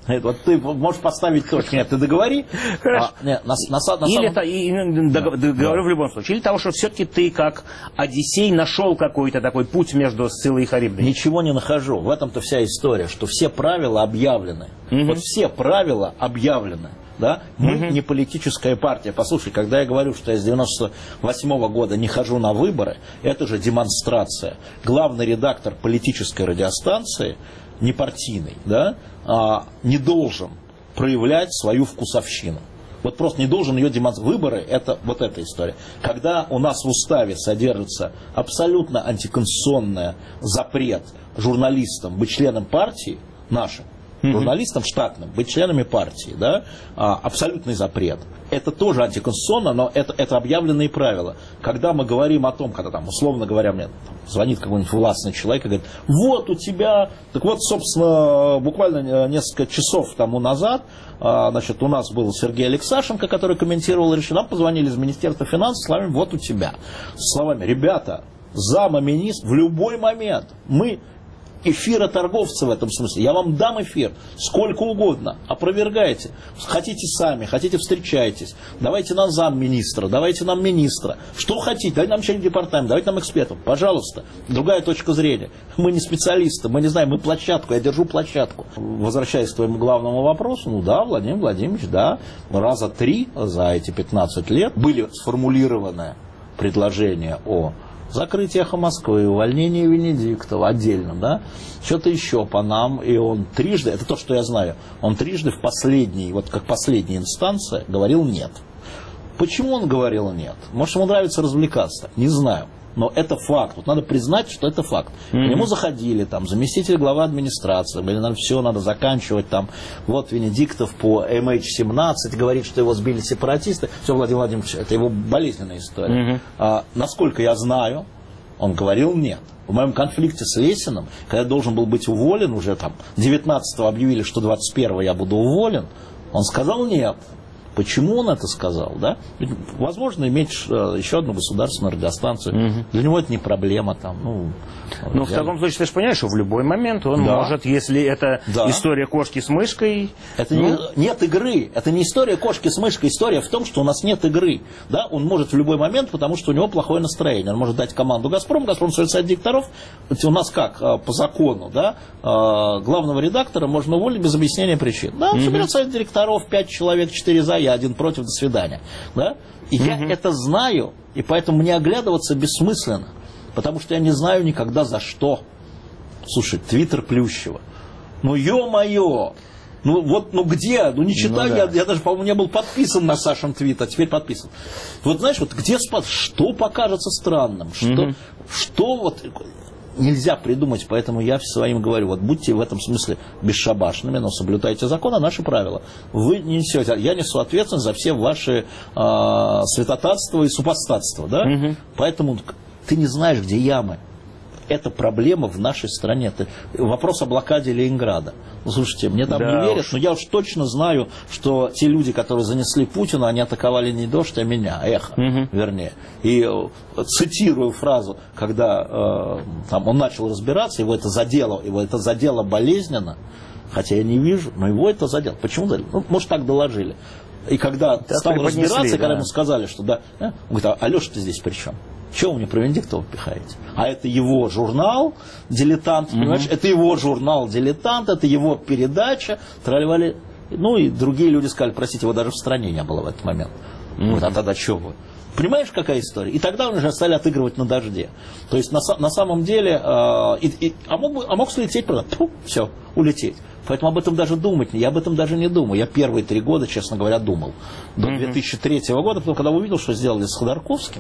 Вот ты можешь поставить точку. Нет, ты договори. Хорошо. А, нет, на, на, на Или самом... это, и, договор, да. договорю в любом случае. Или того, что все-таки ты, как Одиссей, нашел какой-то такой путь между Сциллой и Харибдой. Ничего не нахожу. В этом-то вся история, что все правила объявлены. Угу. Вот все правила объявлены. Да? Мы угу. не политическая партия. Послушай, когда я говорю, что я с девяносто восьмого года не хожу на выборы, это же демонстрация. Главный редактор политической радиостанции, не партийный, да, а, не должен проявлять свою вкусовщину. Вот просто не должен ее демонстрировать. Выборы – это вот эта история. Когда у нас в уставе содержится абсолютно антиконституционный запрет журналистам быть членом партии нашим, mm-hmm. журналистам штатным быть членами партии, да, а, абсолютный запрет. Это тоже антиконституционно, но это, это объявленные правила. Когда мы говорим о том, когда там, условно говоря, мне там, звонит какой-нибудь властный человек и говорит, вот у тебя, так вот, собственно, буквально несколько часов тому назад, а, значит, у нас был Сергей Алексашенко, который комментировал решение, нам позвонили из Министерства финансов с словами, вот у тебя. С словами, ребята, зама-министр в любой момент мы... эфироторговцы в этом смысле. Я вам дам эфир сколько угодно. Опровергайте. Хотите сами, хотите встречайтесь. Давайте нам замминистра, давайте нам министра. Что хотите, давайте нам член департамента, давайте нам экспертов. Пожалуйста. Другая точка зрения. Мы не специалисты, мы не знаем, мы площадку, я держу площадку. Возвращаясь к твоему главному вопросу, ну да, Владимир Владимирович, да, раза три за эти пятнадцать лет были сформулированы предложения о закрытие «Эхо Москвы», увольнение Венедиктова отдельно, да, что-то еще по нам, и он трижды, это то, что я знаю, он трижды в последней, вот как последняя инстанция, говорил «нет». Почему он говорил «нет»? Может, ему нравится развлекаться, не знаю. Но это факт. Вот надо признать, что это факт. Mm-hmm. К нему заходили там заместитель главы администрации, говорили, надо все, надо заканчивать там. Вот Венедиктов по эм эйч семнадцать говорит, что его сбили сепаратисты. Все, Владимир Владимирович, это его болезненная история. Mm-hmm. А, насколько я знаю, он говорил нет. В моем конфликте с Лесиным, когда я должен был быть уволен, уже там девятнадцатого объявили, что двадцать первого я буду уволен, он сказал нет. Почему он это сказал, да? Возможно, иметь еще одну государственную радиостанцию. Угу. Для него это не проблема. Там, ну, Но я... в таком случае, ты же понимаешь, что в любой момент он да. может, если это да. история кошки с мышкой... Это ну... не, нет игры. Это не история кошки с мышкой. История в том, что у нас нет игры. Да? Он может в любой момент, потому что у него плохое настроение. Он может дать команду «Газпром». «Газпром» совет директоров. У нас как? По закону, да? Главного редактора можно уволить без объяснения причин. Да, он соберет совет директоров, пять человек, четыре за, я один против, до свидания. Да? И угу. я это знаю, и поэтому мне оглядываться бессмысленно, потому что я не знаю никогда за что. Слушай, твиттер Плющева. Ну, ё-моё! Ну, вот, ну где? Ну, не читаю, ну, да. я, я даже, по-моему, не был подписан на Сашин твит, а теперь подписан. Вот знаешь, вот где спад, что покажется странным, что, угу. что вот... Нельзя придумать, поэтому я своим говорю, вот будьте в этом смысле бесшабашными, но соблюдайте закон, а наши правила. Вы не несете, я несу ответственность за все ваши э, святотатства и супостатства, да? Угу. Поэтому ты не знаешь, где ямы. Это проблема в нашей стране. Это вопрос о блокаде Ленинграда. Ну, слушайте, мне там да не верят, уж. Но я уж точно знаю, что те люди, которые занесли Путину, они атаковали не дождь, а меня, эхо, угу. вернее. И э, цитирую фразу, когда э, там, он начал разбираться, его это задело, его это задело болезненно, хотя я не вижу, но его это задело. Почему задело? Ну, может, так доложили. И когда да, стал разбираться, да. когда ему сказали, что да, он говорит, а Алеша, ты здесь при чем? Чего вы мне про Венедиктова пихаете? А это его журнал «Дилетант», mm-hmm. понимаешь? Это его журнал «Дилетант», это его передача. Тролливали. Ну и другие люди сказали, простите, его даже в стране не было в этот момент. Mm-hmm. Вот, а тогда что вы? Понимаешь, какая история? И тогда уже стали отыгрывать на дожде. То есть на, на самом деле, э, и, и, а, мог, а мог слететь, правда, все, улететь. Поэтому об этом даже думать, я об этом даже не думаю. Я первые три года, честно говоря, думал. До mm-hmm. две тысячи третьего года, потом, когда увидел, что сделали с Ходорковским,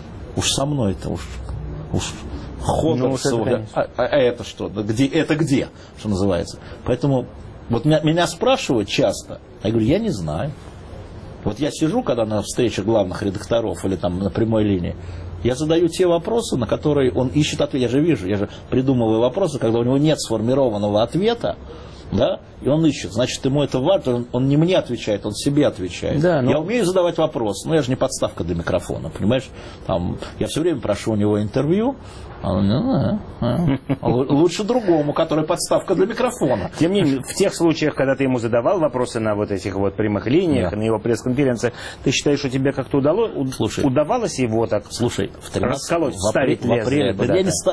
уж со мной это уж, уж Ходорцев, ну, а, а, а это что? Где, это где, что называется? Поэтому вот меня, меня спрашивают часто, я говорю, я не знаю. Вот я сижу, когда на встречах главных редакторов или там на прямой линии, я задаю те вопросы, на которые он ищет ответ. Я же вижу, я же придумываю вопросы, когда у него нет сформированного ответа, да, и он ищет. Значит, ему это важно, он, он не мне отвечает, он себе отвечает. Да, но... Я умею задавать вопросы, но я же не подставка для микрофона, понимаешь? Там, я все время прошу у него интервью, Лучше другому, который подставка для микрофона. Тем не менее, в тех случаях, когда ты ему задавал вопросы на вот этих вот прямых линиях, да. на его пресс-конференции, ты считаешь, что тебе как-то удалось, Слушай, удавалось его так Слушай, в расколоть, вставить в апреле, лезвие? Да не ста...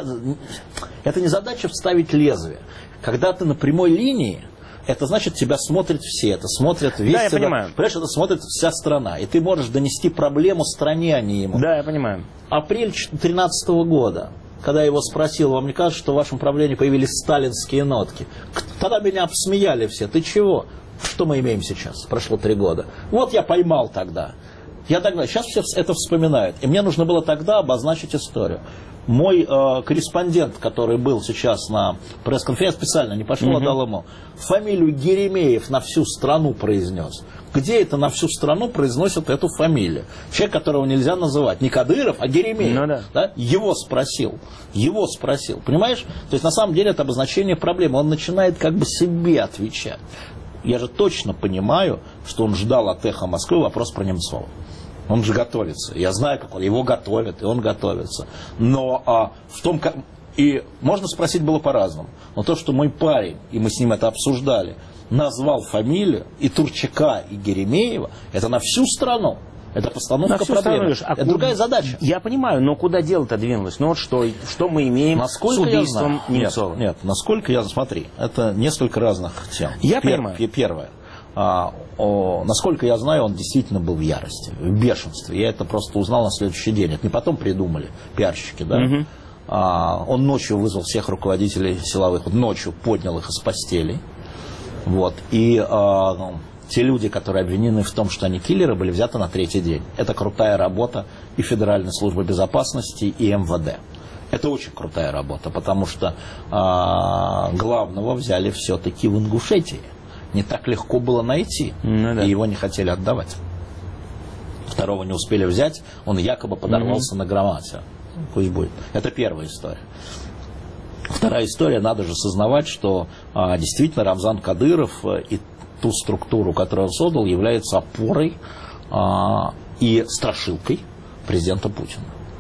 Это не задача вставить лезвие. Когда ты на прямой линии, это значит, тебя смотрят все, это смотрят весь... Да, я тебя, понимаю. Понимаешь, это смотрит вся страна, и ты можешь донести проблему стране, а не ему. Да, я понимаю. Апрель две тысячи тринадцатого года, когда я его спросил, вам не кажется, что в вашем правлении появились сталинские нотки? Тогда меня обсмеяли все. Ты чего? Что мы имеем сейчас? Прошло три года. Вот я поймал тогда. Я тогда, сейчас все это вспоминают. И мне нужно было тогда обозначить историю. Мой э, корреспондент, который был сейчас на пресс-конференции, специально не пошел, mm-hmm. отдал ему, фамилию Геремеев на всю страну произнес. Где это на всю страну произносят эту фамилию? Человек, которого нельзя называть. Не Кадыров, а Геремеев. Ну, да. Да? Его спросил. Его спросил. Понимаешь? То есть, на самом деле, это обозначение проблемы. Он начинает как бы себе отвечать. Я же точно понимаю, что он ждал от «Эхо Москвы» вопрос про Немцова. Он же готовится. Я знаю, как он. Его готовят, и он готовится. Но а, в том, как... И можно спросить было по-разному. Но то, что мой парень, и мы с ним это обсуждали, назвал фамилию и Турчака, и Геремеева, это на всю страну. Это постановка проблемы. А это куда... другая задача. Я понимаю, но куда дело-то двинулось? Ну вот что, что мы имеем насколько с убийством Немцова? Нет, нет, насколько я... Смотри, это несколько разных тем. Я Пер... понимаю. Первое. А, о, насколько я знаю, он действительно был в ярости, в бешенстве. Я это просто узнал на следующий день. Это не потом придумали пиарщики, да? Угу. А, он ночью вызвал всех руководителей силовых, ночью поднял их из постелей. Вот. И а, те люди, которые обвинены в том, что они киллеры, были взяты на третий день. Это крутая работа и Федеральной службы безопасности, и эм вэ дэ. Это очень крутая работа, потому что а, главного взяли все-таки в Ингушетии. Не так легко было найти, ну, да. и его не хотели отдавать. Второго не успели взять, он якобы подорвался mm-hmm. на гранате. Пусть будет. Это первая история. Вторая история, надо же сознавать, что а, действительно Рамзан Кадыров и ту структуру, которую он создал, является опорой а, и страшилкой президента Путина.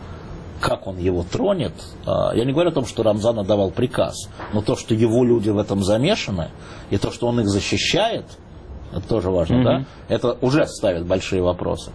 Как он его тронет, я не говорю о том, что Рамзан отдавал приказ, но то, что его люди в этом замешаны, и то, что он их защищает, это тоже важно, mm-hmm. да? Это уже ставит большие вопросы.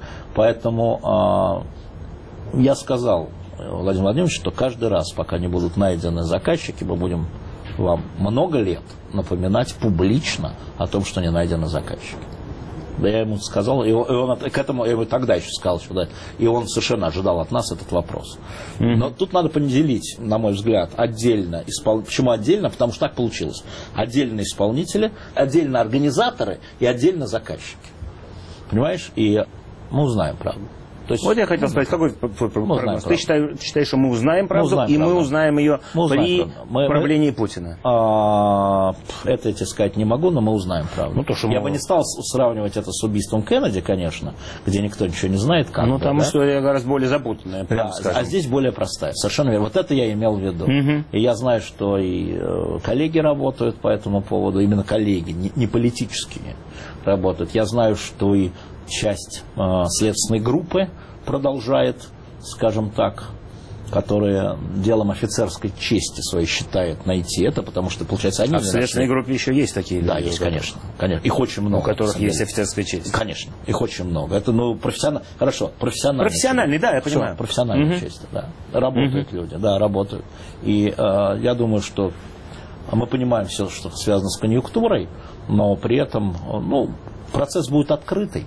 Поэтому э, я сказал Владимиру Владимировичу, что каждый раз, пока не будут найдены заказчики, мы будем вам много лет напоминать публично о том, что не найдены заказчики. Да я ему сказал, и он, и он к этому, я ему тогда еще сказал, что да, и он совершенно ожидал от нас этот вопрос. Mm-hmm. Но тут надо поделить, на мой взгляд, отдельно, испол... почему отдельно, потому что так получилось. Отдельно исполнители, отдельно организаторы и отдельно заказчики. Понимаешь? И мы узнаем правду. То есть, вот я хотел сказать, какой прогноз? Ты считаешь, считаешь, что мы узнаем правду, мы узнаем и правду. мы узнаем ее мы узнаем при мы, правлении мы, Путина? А, это я тебе сказать не могу, но мы узнаем правду. Ну, то, что я мы... бы не стал сравнивать это с убийством Кеннеди, конечно, где никто ничего не знает, как. Ну, там да? история гораздо более запутанная, прямо да, скажем. А здесь более простая, совершенно верно. Вот это я имел в виду. Угу. И я знаю, что и э, коллеги работают по этому поводу, именно коллеги, не, не политические работают. Я знаю, что и часть э, следственной группы продолжает, скажем так, которые делом офицерской чести своей считают найти это, потому что, получается, они... А в следственной группе еще есть такие да, люди? Да, есть, конечно, конечно. Их очень много. У которых есть офицерская честь? Конечно, их очень много. Это, ну, профессионально... Хорошо, профессиональная Профессиональный, честь. да, я понимаю. Все, профессиональная угу. честь, да. Работают угу. люди, да, работают. И э, я думаю, что мы понимаем все, что связано с конъюнктурой, но при этом, ну, процесс будет открытый.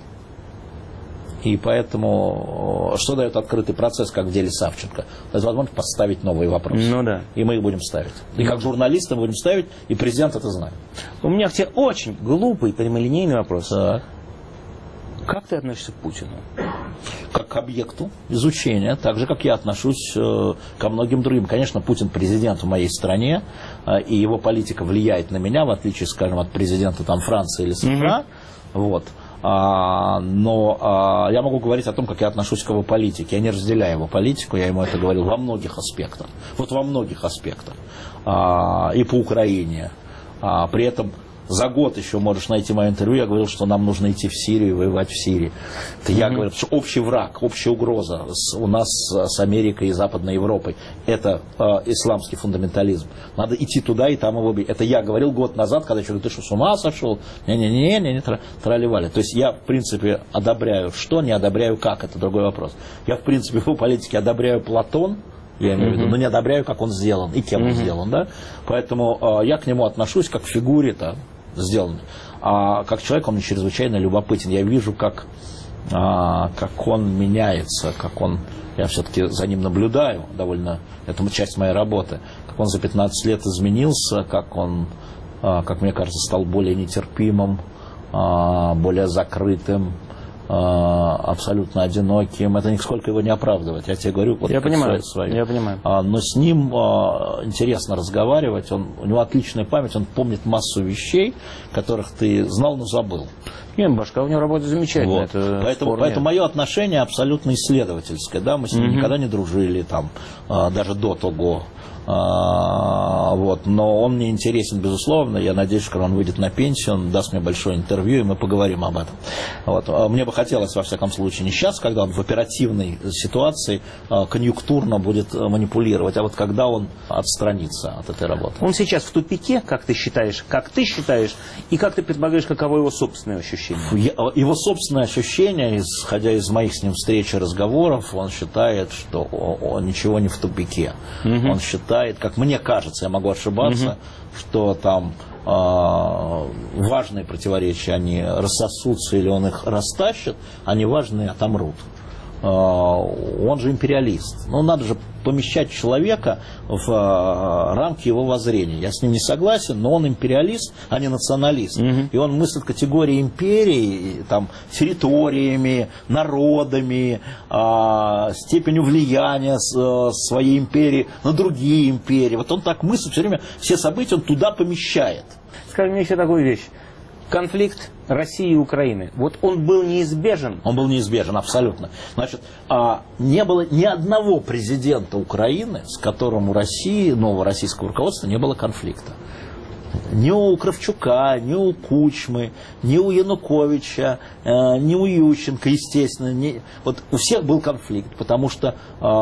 И поэтому, что дает открытый процесс, как в деле Савченко? Это возможность поставить новые вопросы. Ну да. И мы их будем ставить. И как журналисты будем ставить, и президент это знает. У меня к тебе очень глупый, прямолинейный вопрос. Так. Как ты относишься к Путину? Как к объекту изучения, так же, как я отношусь э, ко многим другим. Конечно, Путин президент в моей стране, э, и его политика влияет на меня, в отличие, скажем, от президента там, Франции или США. Угу. Вот. А, но а, я могу говорить о том, как я отношусь к его политике. Я не разделяю его политику, я ему это говорил во многих аспектах. Вот во многих аспектах. А, и по Украине. А, при этом за год еще можешь найти мое интервью, я говорил, что нам нужно идти в Сирию и воевать в Сирии. Это mm-hmm. я говорю, что общий враг, общая угроза с, у нас с Америкой и Западной Европой. Это э, исламский фундаментализм. Надо идти туда и там его бить. Это я говорил год назад, когда человек, ты что, с ума сошел? Не-не-не, не, не тролливали. То есть я, в принципе, одобряю что, не одобряю как, это другой вопрос. Я, в принципе, по политике одобряю Платон, я имею в виду, но не одобряю, как он сделан и кем он сделан, да. Поэтому э, я к нему отношусь как к фигуре-то сделанной. А как человек он мне чрезвычайно любопытен. Я вижу, как, а, как он меняется, как он, я все-таки за ним наблюдаю довольно, это часть моей работы, как он за пятнадцать лет изменился, как он, а, как мне кажется, стал более нетерпимым, а, более закрытым, абсолютно одиноким. Это нисколько его не оправдывает. Я тебе говорю, вот я понимаю, свое. Я понимаю. Но с ним интересно разговаривать. Он, у него отличная память, он помнит массу вещей, которых ты знал, но забыл. Нет, башка у него работает замечательно. Вот. Это поэтому, поэтому мое отношение абсолютно исследовательское. Да? Мы с ним mm-hmm. никогда не дружили, там, даже до того. А, вот, но он мне интересен, безусловно. Я надеюсь, что когда он выйдет на пенсию, он даст мне большое интервью, и мы поговорим об этом. Вот. Мне бы хотелось, во всяком случае, не сейчас, когда он в оперативной ситуации конъюнктурно будет манипулировать, а вот когда он отстранится от этой работы. Он сейчас в тупике, как ты считаешь, как ты считаешь, и как ты предполагаешь, каково его собственное ощущение? Его собственное ощущение, исходя из моих с ним встреч и разговоров, он считает, что он ничего не в тупике. Угу. Он считает, как мне кажется, я могу ошибаться, угу. что там э, важные противоречия, они рассосутся или он их растащит, а неважные отомрут. Э, он же империалист. Ну, надо же помещать человека в э, рамки его воззрения. Я с ним не согласен, но он империалист, а не националист. Mm-hmm. И он мыслит категории империи, там, территориями, народами, э, степенью влияния с, э, своей империи на другие империи. Вот он так мыслит, все время все события он туда помещает. Скажи мне еще такую вещь. Конфликт России и Украины, вот он был неизбежен? Он был неизбежен, абсолютно. Значит, не было ни одного президента Украины, с которым у России, нового российского руководства, не было конфликта. Ни у Кравчука, ни у Кучмы, ни у Януковича, ни у Ющенко, естественно. Ни... Вот у всех был конфликт, потому что,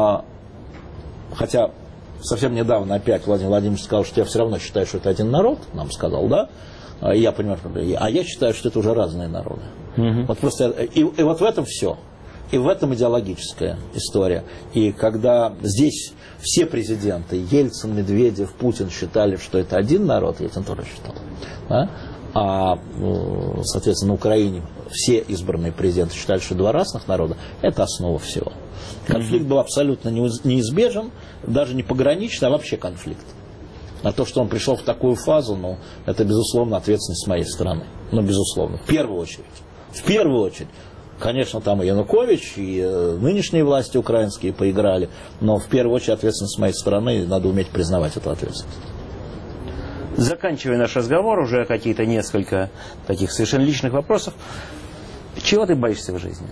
хотя совсем недавно опять Владимир Владимирович сказал, что я все равно считаю, что это один народ, нам сказал, да? Я понимаю, а я считаю, что это уже разные народы. Угу. Вот просто, и, и вот в этом все. И в этом идеологическая история. И когда здесь все президенты, Ельцин, Медведев, Путин считали, что это один народ, Ельцин тоже считал. Да? А, соответственно, на Украине все избранные президенты считали, что два разных народа, это основа всего. Конфликт был абсолютно неизбежен, даже не пограничный, а вообще конфликт. А то, что он пришел в такую фазу, ну, это, безусловно, ответственность с моей стороны. Ну, безусловно. В первую очередь. В первую очередь. Конечно, там и Янукович, и э, нынешние власти украинские поиграли, но в первую очередь ответственность с моей стороны, и надо уметь признавать эту ответственность. Заканчивая наш разговор, уже какие-то несколько таких совершенно личных вопросов. Чего ты боишься в жизни?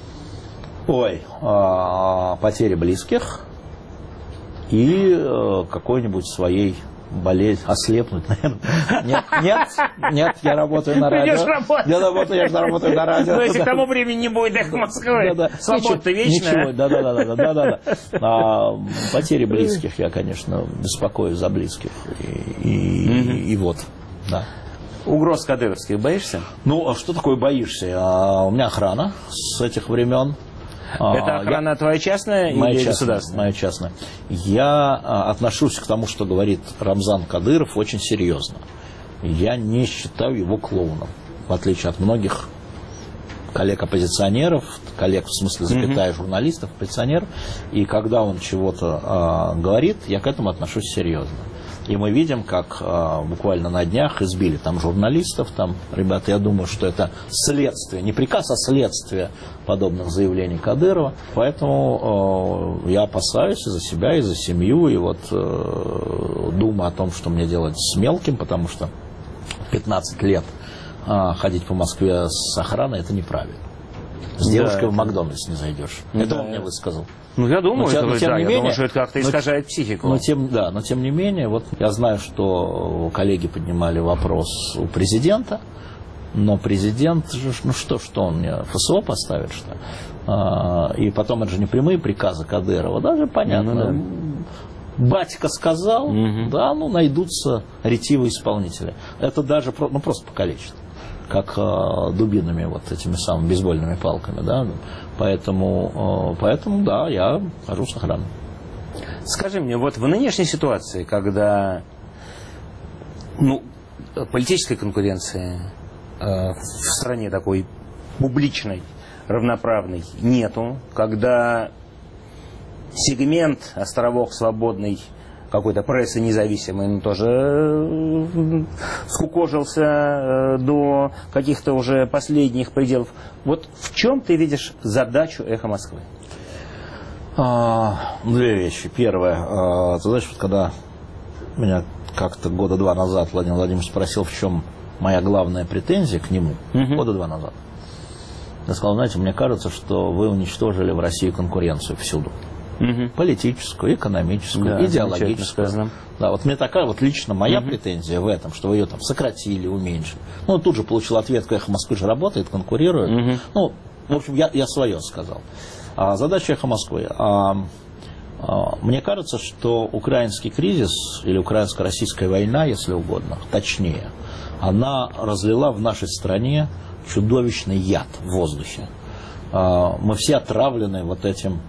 Ой, э, потери близких и э, какой-нибудь своей болезнь, ослепнуть, наверное. Нет, нет, нет, я работаю на радио. Я работаю, я работаю на радио. Но если к тому времени не будет эхо Москвы, да, да. свобода-то вечная. Ничего, да, да, да, да, да, да, да. А, потери близких, я, конечно, беспокоюсь за близких. И, и, mm-hmm. и, и вот, да. Угроз кадыровских боишься? Ну, что такое боишься? А, у меня охрана с этих времен. Это охрана я, твоя частная моя или частная, государственная? Моя частная. Я а, отношусь к тому, что говорит Рамзан Кадыров, очень серьезно. Я не считаю его клоуном, в отличие от многих коллег-оппозиционеров, коллег в смысле запятая, mm-hmm. журналистов, оппозиционеров. И когда он чего-то а, говорит, я к этому отношусь серьезно. И мы видим, как а, буквально на днях избили там журналистов, там, ребята, я думаю, что это следствие, не приказ, а следствие подобных заявлений Кадырова. Поэтому э, я опасаюсь и за себя, и за семью, и вот э, думаю о том, что мне делать с мелким, потому что пятнадцать лет э, ходить по Москве с охраной, это неправильно. С да, девушкой это... в Макдональдс не зайдешь. Да. Это он мне высказал. Ну, я думаю, но, это, но, тем да, не я менее, думаю, что это как-то искажает но, психику. Но тем, да, но тем не менее, вот я знаю, что коллеги поднимали вопрос у президента, но президент, ну что, что он мне ФСО поставит, что? А, и потом это же не прямые приказы Кадырова, даже понятно. Ну, да. Батька сказал, угу. да, ну найдутся ретивые исполнители. Это даже, ну просто по количеству. Как э, дубинами, вот этими самыми бейсбольными палками, да, поэтому, э, поэтому, да, я хожу с охраной. Скажи мне, вот в нынешней ситуации, когда, ну, политической конкуренции э, в стране такой публичной, равноправной нету, когда сегмент, островок свободный, какой-то прессы независимый, он тоже скукожился до каких-то уже последних пределов. Вот в чем ты видишь задачу «Эхо Москвы»? А, две вещи. Первое. А, ты знаешь, вот когда меня как-то года два назад Владимир Владимирович спросил, в чем моя главная претензия к нему, угу. года два назад, я сказал, знаете, мне кажется, что вы уничтожили в России конкуренцию всюду. Угу. Политическую, экономическую, да, идеологическую. Да, вот мне такая вот лично моя угу. претензия в этом, что вы ее там сократили, уменьшили. Ну, тут же получил ответ, «Эхо Москвы» же работает, конкурирует. Угу. Ну, в общем, я, я свое сказал. А задача «Эхо Москвы». А, а, мне кажется, что украинский кризис, или украинско-российская война, если угодно, точнее, она разлила в нашей стране чудовищный яд в воздухе. А, мы все отравлены вот этим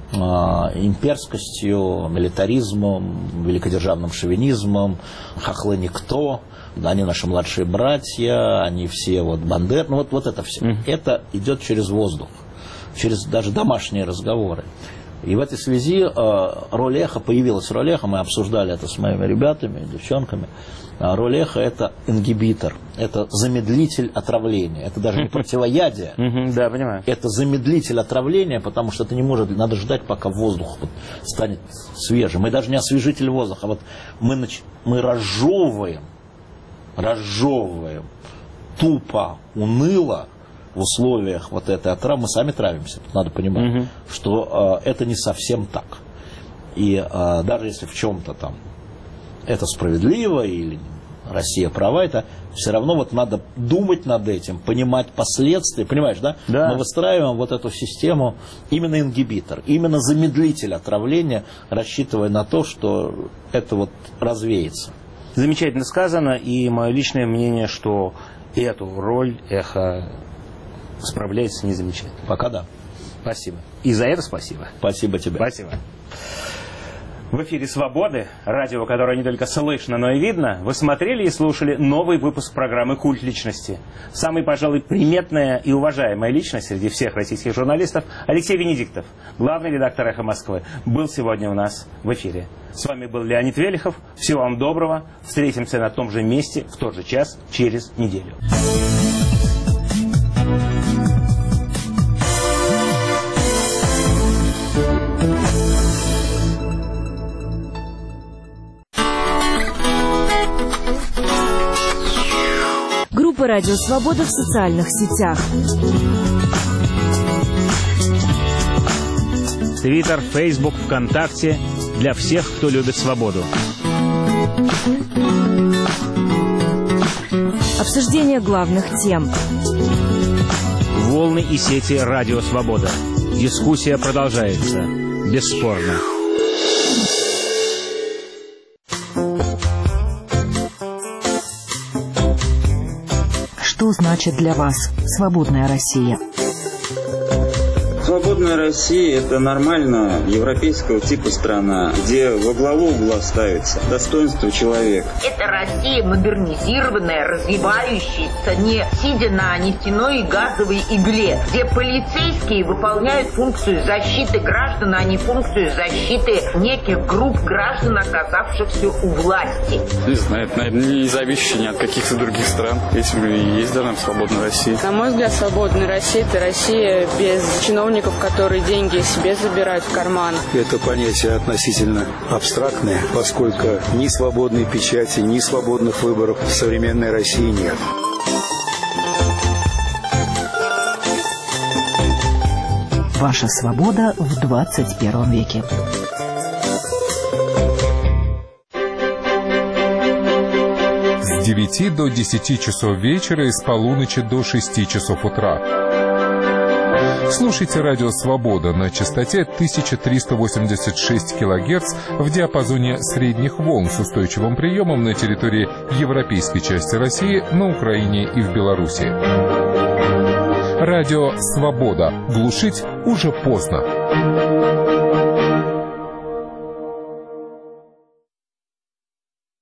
имперскостью, милитаризмом, великодержавным шовинизмом, хохлы никто, они наши младшие братья, они все вот бандер, ну вот, вот это все. Mm. Это идет через воздух, через даже домашние разговоры. И в этой связи э, роль эхо, появилась роль эхо, мы обсуждали это с моими ребятами, девчонками. Роль эхо — это ингибитор, это замедлитель отравления, это даже не противоядие, да, понимаю. Это замедлитель отравления, потому что это не может, надо ждать, пока воздух вот станет свежим. Мы даже не освежитель воздуха, вот мы, нач... мы разжевываем, разжевываем тупо, уныло в условиях вот этой отравы, мы сами травимся, надо понимать, угу. что э, это не совсем так. И э, даже если в чем-то там это справедливо или Россия права, это все равно вот надо думать над этим, понимать последствия, понимаешь, да? Да. Мы выстраиваем вот эту систему, именно ингибитор, именно замедлитель отравления, рассчитывая на то, что это вот развеется. Замечательно сказано, и мое личное мнение, что эту роль эхо справляется незамечательно. Пока да. Спасибо. И за это спасибо. Спасибо тебе. Спасибо. В эфире «Свободы», радио, которое не только слышно, но и видно. Вы смотрели и слушали новый выпуск программы «Культ личности». Самый, пожалуй, приметная и уважаемая личность среди всех российских журналистов Алексей Венедиктов, главный редактор «Эхо Москвы», был сегодня у нас в эфире. С вами был Леонид Велихов. Всего вам доброго. Встретимся на том же месте в тот же час через неделю. Группа «Радио Свобода» в социальных сетях. Твиттер, Фейсбук, ВКонтакте. Для всех, кто любит свободу. Обсуждение главных тем. Волны и сети «Радио Свобода». Дискуссия продолжается. Бесспорно. Что значит для вас свободная Россия? Свободная Россия – это нормально европейского типа страна, где во главу угла ставится достоинство человека. Это Россия модернизированная, развивающаяся, не сидя на нефтяной и газовой игле, где полицейские выполняют функцию защиты граждан, а не функцию защиты неких групп граждан, оказавшихся у власти. Не знаю, это, наверное, не зависящее ни от каких-то других стран. Если и есть должна быть свободная Россия. На мой взгляд, свободная Россия – это Россия без чиновников, которые деньги себе забирают в карман. Это понятие относительно абстрактное, поскольку ни свободной печати, ни свободных выборов в современной России нет. Ваша свобода в двадцать первом веке. С девяти до десяти часов вечера и с полуночи до шести часов утра. Слушайте радио «Свобода» на частоте тысяча триста восемьдесят шесть килогерц в диапазоне средних волн с устойчивым приемом на территории европейской части России, на Украине и в Беларуси. Радио «Свобода». Глушить уже поздно.